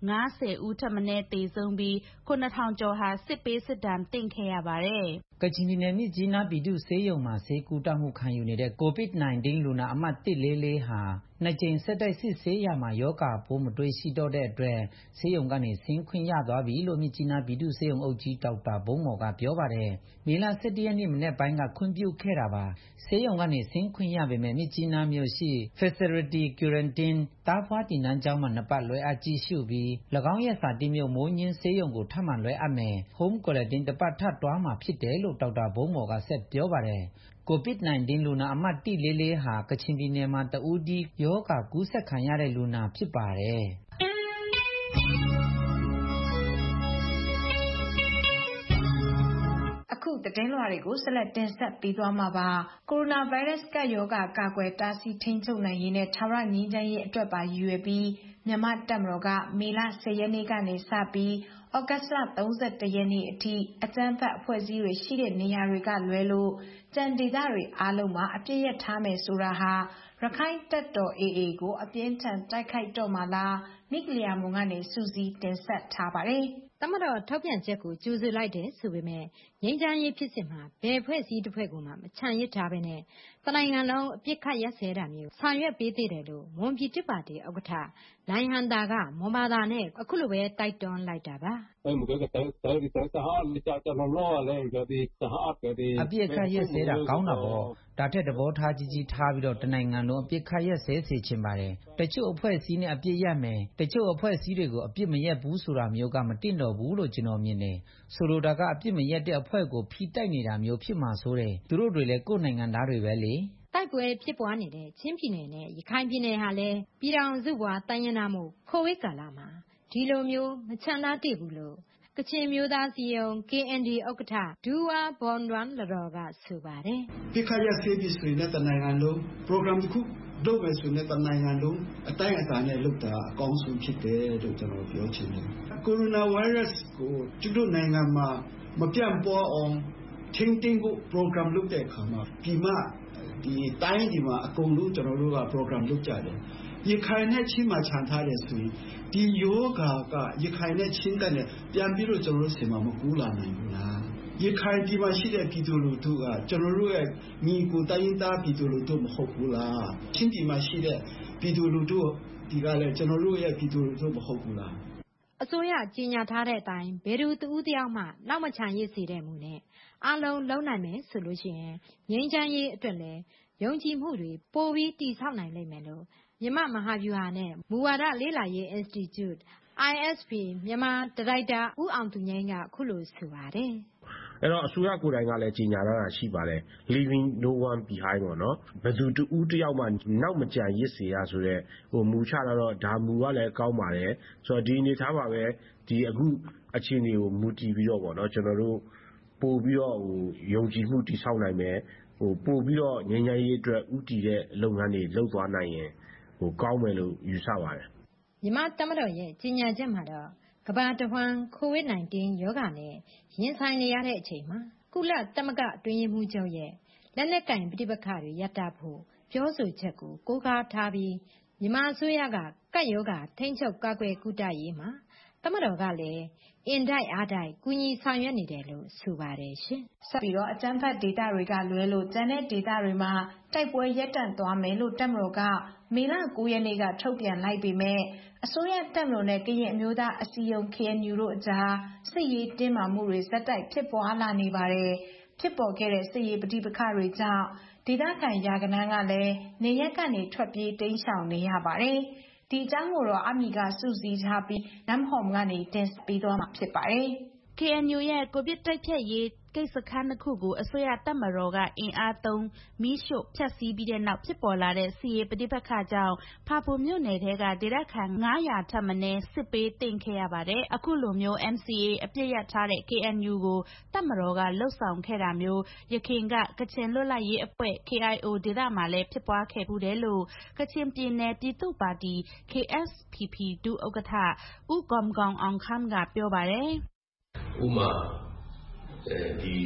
Speaker 3: 90ဦးထက်မနည်းသေဆုံးပြီး9000ကျော်ဟာစစ်ပေးစစ်ဒဏ်သင့်ခဲ့ရပါတယ်။
Speaker 22: ကချင်ပြည်နယ်မြစ်ကြီးနားပြည်သူ့ဆေးရုံမှာဆေးကုသမှုခံယူနေတဲ့ COVID-19 လူနာအမှတ်144ဟာနှစ်ကြိမ်ဆက်တိုက်စစ်ဆေးရမှာယောဂပိုးမတွေ့ရှိတော့တဲ့အတွက်ဆေးရုံကနေဆင်းခွင့်ရသွားပြီလို့မြစ်ကြီးနားပြည်သူ့ဆေးရုံအုပ်ကြီးဒေါက်တာဘုံမော်ကပြောပါတယ်။မေလ17ရက်နေ့မနေ့ပိုင်းကခွင့်ပြုခဲ့တာပါ။ဆေးရုံကနေဆင်းခွင့်ရပေမဲ့မြစ်ကြီးနားမြို့ရှိ Facility Quarantine တားဖွားတင်နန်းကျောင်းမှာ2ပတ်လွှဲအပ်ကြည့်ရှုပြီး၎င်းရဲ့စာတိမြို့မိုးညင်းဆေးရုံကိုထပ်မံလွှဲအပ်မယ် Home Quarantine 1ပတ်ထပ်တွားမှာဖြစ်တယ်လို့ဒေါက်တာဘုံမော်ကဆက်ပြောပါတယ်။ COVID-19 လူနာအမှတ်144ဟာကချင်ပြည်နယ်မှာတဦးတည်းရောဂါကူးစက်ခံရတဲ့လူနာဖြစ်ပါတယ်။
Speaker 21: အခုသတင်းလွှာတွေကိုဆက်လက်တင်ဆက်ပေးသွားမှာပါ။ကိုရိုနာဗိုင်းရပ်စ်ကပ်ရောဂါကာကွယ်တားဆီးထိန်းချုပ်နိုင်ရေးနဲ့ထာဝရငြိမ်းချမ်းရေးအတွက်ပါရည်ရွယ်ပြီးမြန်မာတပ်မတော်ကမေလ10ရက်နေ့ကနေစပြီးဩဂတ်စ်လ31ရက်နေ့အထိအကြမ်းဖက်အဖွဲ့အစည်းတွေရှိတဲ့နေရာတွေကလွဲလို့ကြံဒေသတွေအားလုံးမှာအပြည့်ရထားမယ်ဆိုတာဟာရခိုင်တပ်တော် AA ကိုအပြင်းထန်တိုက်ခိုက်တော့မှလားနိကလျာမွန်ကနေစူးစီးတင်ဆက်ထားပါတယ်။သမ္မတော်ထုတ်ပြန်ချက်ကိုကြိုဆိုလိုက်တယ်ဆိုပေမဲ့ငြိမ်းချမ်းရေးဖြစ်စဉ်မှာဘယ်ဖွဲ့စည်းတစ်ဖွဲ့ကမှမချန်ရစ်ထားဘဲနဲ့တနိုင်ငံလုံးအပြစ်ခတ်ရက်စဲတာမျိုးဆောင်ရွက်ပေးသေးတယ်လို့မွန်ပြည်တစ်ပါတီဥက္ကဋ္ဌလိုင်ဟန်တာကမွန်ဘာသာနဲ့အခုလိုပဲတိုက်တွန်းလိုက်တာပါ
Speaker 22: အပြစ်ခတ်ရက်စဲတာကောင်းတာပေါ့ဒါထက်သဘောထားကြီးထားပြီးတော့တနိုင်ငံလုံးအပြစ်ခတ်ရက်စဲစေချင်ပါတယ်တချို့အဖွဲ့အစည်းနဲ့အပြစ်ရက်မယ်တချို့အဖွဲ့အစည်းတွေကိုအပြစ်မရက်ဘူးဆိုတာမျိုးကမတင့်တော်ဘူးလို့ကျွန်တော်မြင်တယ်ဆိုလိုတာကအပြစ်မရက်တဲ့အဖွဲ့ကိုဖိတိုက်နေတာမျိုးဖြစ်မှာဆိုတယ်သူတို့တွေလည်းကိုယ်နိုင်ငံသားတွေပဲလေ
Speaker 21: တိုက်ပွဲဖြစ်ပွားနေတဲ့ချင်းပြည်နယ်နဲ့ရခိုင်ပြည်နယ်ဟာလည်းပြည်ထောင်စုဘွားတိုင်းရင်းသားမှုကိုဗစ်ကာလမှာဒီလိုမျိုးမချမ်းသာတည်ဘူးလို့ကချင်မျိုးသားစီယုံ KND ဥက္ကဋ္ဌဒူဝါဘွန်ဒွမ်လတော်ကဆိုပါတယ်
Speaker 4: ပြခရဆေးပြီးဆိုရင်တနိုင်ငံလုံး program တစ်ခုလုပ်မယ်ဆိုရင်တနိုင်ငံလုံးအတိုင်းအတာနဲ့လုပ်တာအကောင်းဆုံးဖြစ်တယ်လို့ကျွန်တော်ပြောချင်တယ်ကိုရိုနာဗိုင်းရပ်စ်ကိုကျတို့နိုင်ငံမှာမပြန့်ပွားအောင်ထိန်းသိမ်းဖို့ program လုပ်တဲ့အခါမှာဒီမှာဒီတိုင်းဒီမှာအကုန်လုံးကျွန်တော်တို့က program လုပ်ကြတယ်ရခိုင်နဲ့ချင်းမှာခြံထားတယ်ဆိုရင်ဒီယောဂကရခိုင်နဲ့ချင်းကနေပြန်ပြီးတော့ကျွန်တော်တို့ဆီမှာမကူလာနိုင်ဘူးလားရခိုင်ဒီမှာရှိတဲ့ပြည်သူလူထုကကျွန်တော်တို့ရဲ့ညီကိုတိုင်းသားပြည်သူလူထုမဟုတ်ဘူးလားချင်းဒီမှာရှိတဲ့ပြည်သူလူထုဒီကလည်းကျွန်တော်တို့ရဲ့ပြည်သူလူထုမဟုတ်ဘူးလား
Speaker 21: အစိုးရကြီးညာထားတဲ့အတိုင်းဘယ်သူတဦးတယောက်မှနောက်မချန်ရစ်စေတဲ့မူနဲ့အလုံးလုံးနိုင်မယ်ဆိုလို့ရှိရင်ငြိမ်းချမ်းရေးအတွက်လည်းယုံကြည်မှုတွေပိုပြီးတည်ဆောက်နိုင်လိမ့်မယ်လို့မြန်မာမဟာဗျူဟာနဲ့မူဝါဒလေ့လာရေး Institute ISP မြန်မာဒါရိုက်တာဦးအောင်သူငိမ့်ကခုလိုဆိုပါတယ်
Speaker 6: အဲ့တော့အစိုးရကိုယ်တိုင်ကလည်းကြီးညာတာရှိပါတယ် leaving no one behind ပေါ့နော်ဘယ်သူတဦးတယောက်မှနောက်မကြံရစ်စေရဆိုတဲ့မူချတာတော့ဒါမူကလည်းကောင်းပါတယ်ဆိုတော့ဒီအနေထားပါပဲဒီအခုအခြေအနေကိုမူတည်ပြီးတော့ပေါ့နော်ကျွန်တော်တို့ပို့ပြီးတော့ယုံကြည်မှုတည်ဆောက်နိုင်မယ်ပို့ပြီးတော့ငြိမ်းချမ်းရေးအတွက်ဥတည်တဲ့လုပ်ငန်းတွေလုပ်သွားနိုင်ရင်ကောင်းမယ်လို့ယူဆပါတယ်
Speaker 21: မြန်မာသမ္မတရဲ့ကြီးညာချက်မှာတော့ကမ္ဘာတဝန်း COVID-19 ရောဂါနဲ့ရင်ဆိုင်နေရတဲ့အချိန်မှာကုလသမဂ္ဂအတွင်းရေးမှူးချုပ်ရဲ့လက်နက်ကင်ပဋိပက္ခတွေရပ်တန့်ဖို့ပြောဆိုချက်ကိုကိုးကားထားပြီးမြန်မာအစိုးရကကပ်ရောဂါထိန်းချုပ်ကာကွယ်ကုသရေးမှာသမ္မတော်ကလည်းအင်တိုက်အားတိုက်ကူညီဆောင်ရွက်နေတယ်လို့ဆိုပါတယ်ရှင်။ဆက်ပြီးတော့အကြမ်းဖက်ဒေသတွေကလွဲလို့ကျန်တဲ့ဒေသတွေမှာတိုက်ပွဲရပ်တန့်သွားမယ်လို့တပ်မတော်ကမေလ 9 ရက်နေ့ကထုတ်ပြန်လိုက်ပေမဲ့အစိုးရတပ်မတော်နဲ့ကရင်အမျိုးသားအစည်းအရုံး KNU တို့အကြားစစ်ရေးတင်းမာမှုတွေဇက်တိုက်ဖြစ်ပွားလာနေပါတယ်။ဖြစ်ပေါ်ခဲ့တဲ့စစ်ရေးပဋိပက္ခတွေကြောင့်ဒေသခံရာဂဏန်းကလည်းနေရပ်ကနေထွက်ပြေးတိမ်းရှောင်နေရပါတယ်။ဒီအကြောင်းကိုတော့အမီကစုစည်းထားပြီးနမ်ဟော်မ်ကနေတင်ဆက်ပေးသွားမှာဖြစ်ပါတယ်။ KNU ရဲ့ကိုဗစ်တိုက်ဖျက်ရေးဂိတ်စခန်း2ခုကိုအစိုးရတပ်မတော်ကအင်အားသုံးမီးရှို့ဖျက်ဆီးပြီးတဲ့နောက်ဖြစ်ပေါ်လာတဲ့စစ်ရေးပဋိပက္ခကြောင့်ဖာပွန်မြို့နယ်ထဲကဒေသခံ900ထက်မနည်းစစ်ပေးသိမ်းခဲ့ရပါတယ်။အခုလိုမျိုး NCA အပြစ်ရထားတဲ့ KNU ကိုတပ်မတော်ကလှုပ်ဆောင်ခဲ့တာမျိုးရခိုင်ကကချင်လွတ်လပ်ရေးအဖွဲ့ KIO ဒေသမှာလည်းဖြစ်ပွားခဲ့ဘူးတယ်လို့ကချင်ပြည်နယ်ပြည်သူ့ပါတီ KSPP ဒုဥက္ကဋ္ဌဦးဂွမ်ဂေါင်အောင်ခမ်းကပြောပါတယ်
Speaker 23: ။ဥမာဒီ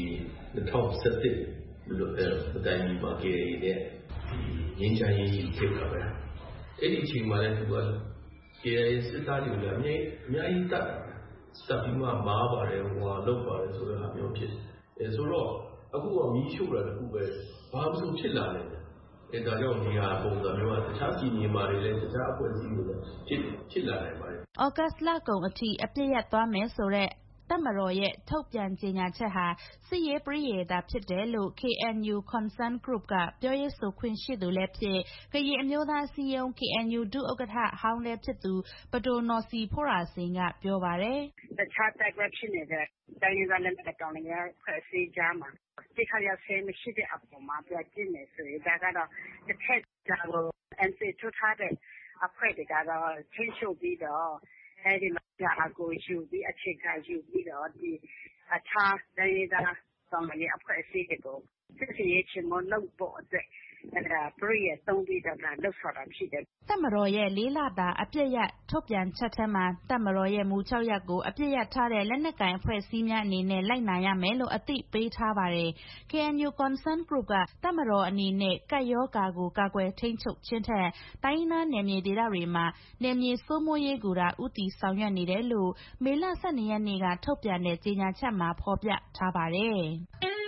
Speaker 23: 2017လို့တိုင်းမှာ KIA နဲ့ငင်းချင်ရေးဖြစ်တာပဲအဲ့ဒီအချိန်မှာလည်းသူက KIA စစ်သားတွေလည်းအများကြီးတပ်ပြီးမှမားပါတယ်ဟိုလောက်ပါတယ်ဆိုတော့အမျိုးဖြစ်ဆိုတော့အခုကမီးရှို့တာတခုပဲဘာမှမဖြစ်လာနိုင်ဘူးဒါကြောင့်ဒီဟာပုံစံမျိုးကတခြားပြည်နယ်မှာလည်းတခြားအဖွဲ့အစည်းတွေဖြစ်လာနိုင်ပါတယ်
Speaker 21: ။ဩဂတ်လကုန်အထိအပြည့်ရသွားမယ်ဆိုတဲ့တပ်မတော်ရဲ့ထုတ်ပြန်ကြေညာချက်ဟာစစ်ရေးပရိယေတာဖြစ်တယ်လို့ KNU Concern Group ကပြောရေးဆိုခွင့်ရှိသူလည်းဖြစ်ကရင်အမျိုးသားစီယုံ KNU ဒုဥက္ကဋ္ဌဟောင်းလည်းဖြစ်သူပဒိုနော်စီဖိုရာစင်ကပြောပါတယ်
Speaker 24: ။တခြားတိုက်ပွဲဖြစ်နေတဲ့တိုင်းရင်းသားလက်နက်ကိုင်တွေရဲ့ဖွဲ့စည်းကြမှာတိခါရဆဲမရှိတဲ့အပေါ်မှာပြကြည့်နေဆိုရင်ဒါကတော့တစ်ထက်ကြောင့် NCA ထိုးထားတဲ့အဖွဲ့တွေကတော့ချင်းချုပ်ပြီးတော့အဲဒီမှာအကိုယူပြီးအခြေခံယူပြီးတော့ဒီအခြားတိုင်းဒေသဆောင်ရအဖွဲ့အစည်းတွေကိုစစ်ရေးချင်းမလုပ်ဖို့အတွက်ပရိယာသုံးပြီးတော့လှုပ်ဆော်တာဖြစ်တယ်
Speaker 3: ။တပ်မတော်ရဲ့4 လတာအပြစ်ရထုတ်ပြန်ချက်ထဲမှာတပ်မတော်ရဲ့မူ6 ရပ်ကိုအပြစ်ရထားတဲ့လက်နက်ကိုင်အဖွဲ့အစည်းများအနေနဲ့လိုက်နာရမယ်လို့အသိပေးထားပါတယ်။ KNU Concern Group ကတပ်မတော်အနေနဲ့ကပ်ရောဂါကိုကာကွယ်ထိန်းချုပ်ခြင်းထက်တိုင်းရင်းသားနယ်မြေဒေသတွေမှာနယ်မြေစိုးမိုးရေးကိုသာဦးတည်ဆောင်ရွက်နေတယ်လို့မေလ 12 ရက်နေ့ကထုတ်ပြန်တဲ့ကြေညာချက်မှာဖော်ပြထားပါတယ်။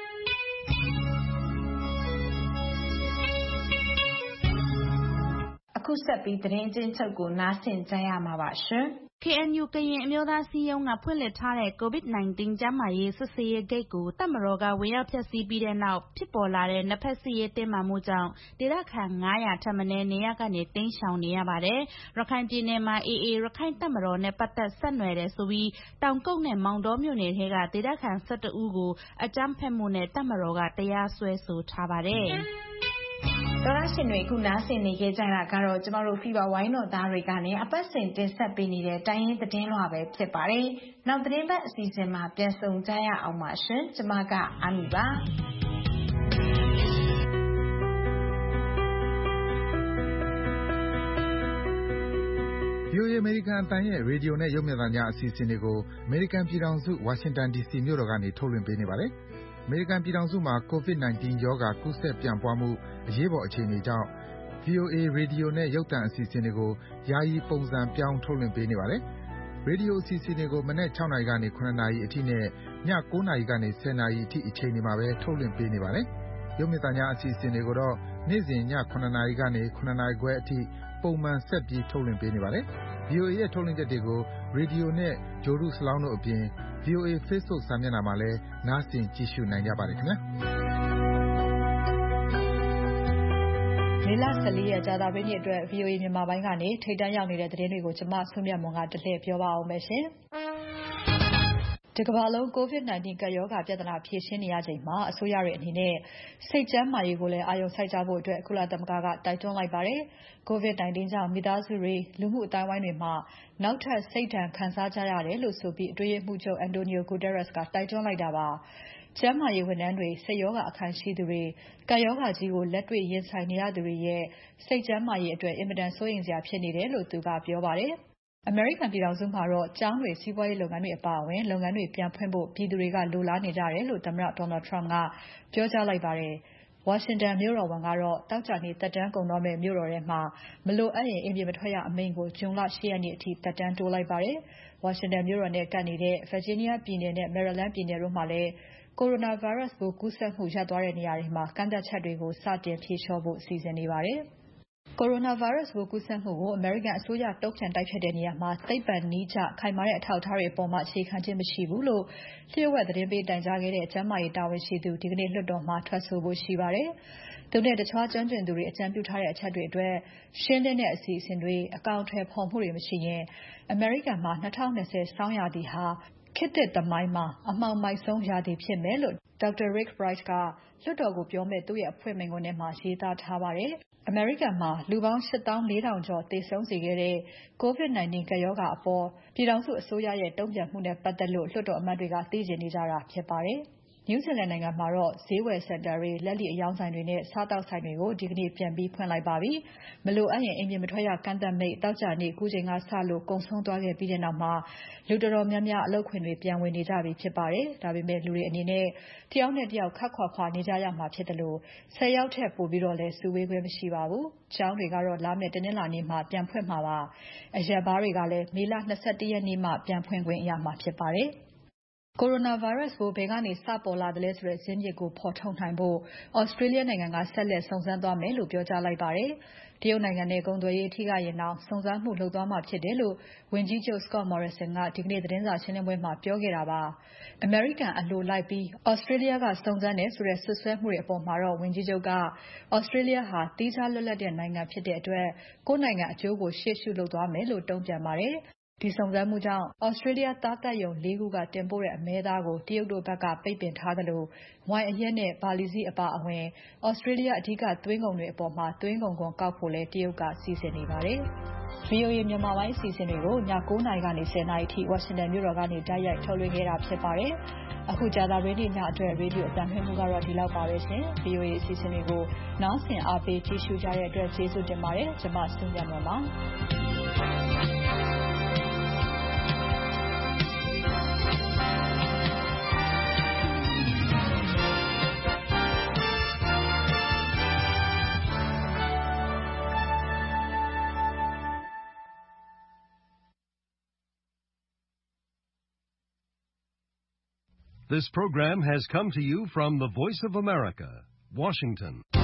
Speaker 21: အခုဆက်ပြီးသတင်းအကျဉ်းချုပ်ကိုနားဆင်ကြရမှာပါရှင်။
Speaker 3: KNU ကရင်အမျိုးသားအစည်းအရုံးကဖွင့်လှစ်ထားတဲ့ COVID-19 ကျန်းမာရေးစစ်ဆေးရေးဂိတ်ကိုတပ်မတော်ကဝင်ရောက်ဖျက်ဆီးပြီးတဲ့နောက်ဖြစ်ပေါ်လာတဲ့နှစ်ဖက်စစ်ရေးတင်းမာမှုကြောင့်ဒေသခံ 500 ထက်မနည်းနေရပ်ကနေတိမ်းရှောင်နေရပါတယ်။ရခိုင်ပြည်နယ်မှာ AA ရခိုင့်တပ်မတော်နဲ့ပတ်သက်ဆက်နွယ်တယ်ဆိုပြီးတောင်ကုတ်နဲ့မောင်တောမြို့နယ်ထဲကဒေသခံ 11 ဦးကိုအကြမ်းဖက်မှုနဲ့တပ်မတော်ကတရားစွဲဆိုထားပါတယ်။
Speaker 21: တော်ရရှင်တွေခုနားဆင်နေကြတာကတော့ကျမတို့ Fever ဝိုင်းတော်သားတွေကနေအပတ်စဉ်တင်ဆက်ပေးနေတဲ့တိုင်းရင်းသတင်းလွှာပဲဖြစ်ပါတယ်။နောက်သတင်းပတ်အစီအစဉ်မှာပြန်ဆုံကြရအောင်ပါရှင်။ကျမကအာမီပါ။
Speaker 1: VOA အမေရိကန်အသံရဲ့ရေဒီယိုနဲ့ရုပ်မြင်သံကြားအစီအစဉ်တွေကိုအမေရိကန်ပြည်ထောင်စုဝါရှင်တန် DC မြို့တော်ကနေထုတ်လွှင့်ပေးနေပါတယ်။အမေရိကန်ပြည်ထောင်စုမှာ COVID-19 ရောဂါကူးစက်ပြန့်ပွားမှုအရေးပေါ်အခြေအနေကြောင့် VOA ရေဒီယိုနဲ့ရုပ်သံအစီအစဉ်တွေကိုယာယီပုံစံပြောင်းထုတ်လွှင့်ပေးနေပါတယ်။ရေဒီယိုအစီအစဉ်တွေကိုမနက် 6 နာရီကနေ 9 နာရီအထိနဲ့ည 9 နာရီကနေ 10 နာရီအထိအချိန်တွေမှာပဲထုတ်လွှင့်ပေးနေပါတယ်။ရုပ်မြင်သံကြားအစီအစဉ်တွေကိုတော့နေ့စဉ်ည 9 နာရီကနေ 9 နာရီခွဲအထိပုံမှန်ဆက်ပြီးထုတ်လွှင့်ပေးနေပါတယ်။ VOA ရဲ့ထုတ်လွှင့်ချက်တွေကိုရေဒီယိုနဲ့ဂြိုလ်တုစလောင်းတို့အပြင် VOA Facebook စာမျက်နှာမှာလည်းနားဆင်ကြည့်ရှုနိုင်ကြပါတယ်ခင်ဗျာ။
Speaker 2: မေလ 14 ရက်ကြာသပတေးနေ့အတွက် VOA မြန်မာပိုင်းကနေထိပ်တန်းရောက်နေတဲ့သတင်းတွေကိုကျမဆွေးမြတ်မွန်ကတလှည့်ပြောပါအောင်မယ်ရှင်။ဒီကမ္ဘာလုံး COVID-19 ကပ်ရောဂါပြဿနာဖြေရှင်းနေရချိန်မှာအစိုးရတွေအနေနဲ့စိတ်ကျန်းမာရေးကိုလည်းအာရုံစိုက်ကြဖို့ကုလသမဂ္ဂကတိုက်တွန်းလိုက်ပါတယ်။ COVID-19 ကြောင့်မိသားစုတွေလူမှုအသိုင်းအဝိုင်းတွေမှာနောက်ထပ်စိတ်ဒဏ်ခံစားကြရတယ်လို့ဆိုပြီးအတွင်းရေးမှူးချုပ် Antonio Guterres ကတိုက်တွန်းလိုက်တာပါ။ကျန်းမာရေးဝန်ထမ်းတွေစိတ်ရောဂါအခံရှိသူတွေကပ်ရောဂါကြီးကိုလက်တွေ့ရင်ဆိုင်နေရသူတွေရဲ့စိတ်ကျန်းမာရေးအတွက်အင်မတန်စိုးရိမ်စရာဖြစ်နေတယ်လို့သူကပြောပါတယ်။အမေရိကန်ပြည်ထောင်စုမှာတော့ကျောင်းတွေစီးပွားရေးလုပ်ငန်းတွေအပါအဝင်လုပ်ငန်းတွေပြန်ဖွင့်ဖို့ပြည်သူတွေကလိုလားနေကြတယ်လို့သမ္မတ Donald Trump ကပြောကြားလိုက်ပါတယ်။ဝါရှင်တန်မြို့တော်ဝန်ကတော့တောက်ကြနေ့သက်တမ်းကုန်တော့မယ့်မြို့တော်ထဲမှာမလိုအပ်ရင်အိမ်ပြင်မထွက်ရအမိန့်ကိုဇွန်လ 8 ရက်နေ့အထိသက်တမ်းတိုးလိုက်ပါတယ်။ဝါရှင်တန်မြို့တော်နဲ့ကပ်နေတဲ့ Virginia ပြည်နယ်နဲ့ Maryland ပြည်နယ်တို့မှာလည်း Coronavirus ပိုးကူးစက်မှုရပ်သွားတဲ့နေရာတွေမှာကန့်သတ်ချက်တွေကိုစတင်ဖြေလျှော့ဖို့စီစဉ်နေပါတယ်။ Coronavirus ပိုးကူးစက်မှုကိုအမေရိကန်အစိုးရတုံ့ပြန်တိုက်ဖျက်တဲ့နေရာမှာသိပ္ပံနည်းကျခိုင်မာတဲ့အထောက်အထားတွေအပေါ်မှာအခြေခံခြင်းမရှိဘူးလို့လျှို့ဝှက်သတင်းပေးတိုင်ကြားခဲ့တဲ့ကျန်းမာရေးတာဝန်ရှိသူဒီကနေ့လွှတ်တော်မှာထွက်ဆိုဖို့ရှိပါတယ်။သူနဲ့တခြားကျွမ်းကျင်သူတွေအကြံပြုထားတဲ့အချက်တွေအတွက်ရှင်းလင်းတဲ့အစီအစဉ်တွေအကောင်အထည်ဖော်မှုတွေမရှိရင်အမေရိကန်မှာ2020ဆောင်းရာသီဟာခေတ်သစ်သမိုင်းမှာအမှောင်မိုက်ဆုံးရာသီဖြစ်မယ်လို့ Dr. Rick Bright ကလွှတ်တော်ကိုပြောမယ့်သူ့ရဲ့အဖွင့်မိန့်ခွန်းထဲမှာရေးသားထားပါတယ်။အမေရိကန်မှာလူပေါင်း 8,400 ကျော်သေဆုံးစေခဲ့တဲ့ COVID-19 ကပ်ရောဂါအပေါ်ပြည်ထောင်စုအစိုးရရဲ့တုံ့ပြန်မှုနဲ့ပတ်သက်လို့လွှတ်တော်အမတ်တွေကသိချင်နေကြတာဖြစ်ပါတယ်။ New Zealand နိုင်ငံမှာတော့ဈေးဝယ်စင်တာတွေလက်လီအရောင်းဆိုင်တွေနဲ့စားသောက်ဆိုင်တွေကိုဒီကနေ့ပြန်ပြီးဖွင့်လိုက်ပါပြီ။မလိုအပ်ရင်အိမ်ပြင်မထွက်ရကန့်သတ်မိန့်သောကြာနေ့အခုချိန်ကစလို့ကုန်ဆုံးသွားခဲ့ပြီးတဲ့နောက်လူတော်တော်များများအလုပ်ခွင်တွေပြန်ဝင်နေကြပြီဖြစ်ပါတယ်။ဒါပေမဲ့လူတွေအနေနဲ့တယောက်နဲ့တယောက်ခပ်ခွာခွာနေကြရမှာဖြစ်တယ်လို့10 ယောက်ထက်ပိုပြီးတော့လည်းစုဝေးခွင့်မရှိပါဘူး။ကျောင်းတွေကတော့လာမယ့်တနင်္လာနေ့မှာပြန်ဖွင့်မှာပါ။အရက်ဘားတွေကလည်းမေလ 21 ရက်နေ့မှပြန်ဖွင့်ခွင့်ရမှာဖြစ်ပါတယ်။ Coronavirus ပိုးဘယ်ကနေစပေါ်လာသလဲဆိုတဲ့ဇစ်မြစ်ကိုဖော်ထုတ်နိုင်ဖို့ Australia နိုင်ငံကဆက်လက်စုံစမ်းသွားမယ်လို့ပြောကြားလိုက်ပါတယ်။တရုတ်နိုင်ငံနဲ့ကုန်သွယ်ရေးထိခိုက်ရင်တောင်စုံစမ်းမှုလုပ်သွားမှာဖြစ်တယ်လို့ဝန်ကြီးချုပ် Scott Morrison ကဒီကနေ့သတင်းစာရှင်းပွဲမှာပြောခဲ့တာပါ။ အမေရိကန်အလိုလိုက်ပြီး Australia ကစုံစမ်းတယ်ဆိုတဲ့စွပ်စွဲမှုတွေအပေါ်မှာတော့ဝန်ကြီးချုပ်က Australia ဟာသီးခြားလွတ်လပ်တဲ့နိုင်ငံဖြစ်တဲ့အတွက်ကိုယ့်နိုင်ငံအကျိုးကိုရှေ့ရှုလုပ်သွားမယ်လို့တုံ့ပြန်ပါတယ်။ဒီစုံစမ်းမှုကြောင့် Australia သားသတ်ရုံ 4 ခုကတင်ပို့တဲ့အမဲသားကိုတရုတ်တို့ဘက်ကပိတ်ပင်ထားသလိုဝိုင်အရက်နဲ့ဘာလီစေးအပါအဝင် Australia အဓိကသွင်းကုန်တွေအပေါ်သွင်းကုန်ခွန်ကောက်ဖို့လည်းတရုတ်ကစီစဉ်နေပါတယ်။ VOA မြန်မာပိုင်းအစီအစဉ်တွေကိုည 9 နာရီကနေ 10 နာရီအထိဝါရှင်တန်မြို့တော်ကနေတိုက်ရိုက်ထုတ်လွှင့်ခဲ့တာဖြစ်ပါတယ်။အခုကြာသပတေးနေ့ညအတွက် ရေဒီယိုအသံလွှင့်မှုကတော့ဒီလောက်ပါပဲရှင်။ VOA အစီအစဉ်တွေကိုနားဆင်အားပေးကြည့်ရှုကြတဲ့အတွက်ကျေးဇူးတင်ပါတယ်။ကျွန်မစုမြတ်မွန်ပါ။
Speaker 8: This program has come to you from the Voice of America, Washington.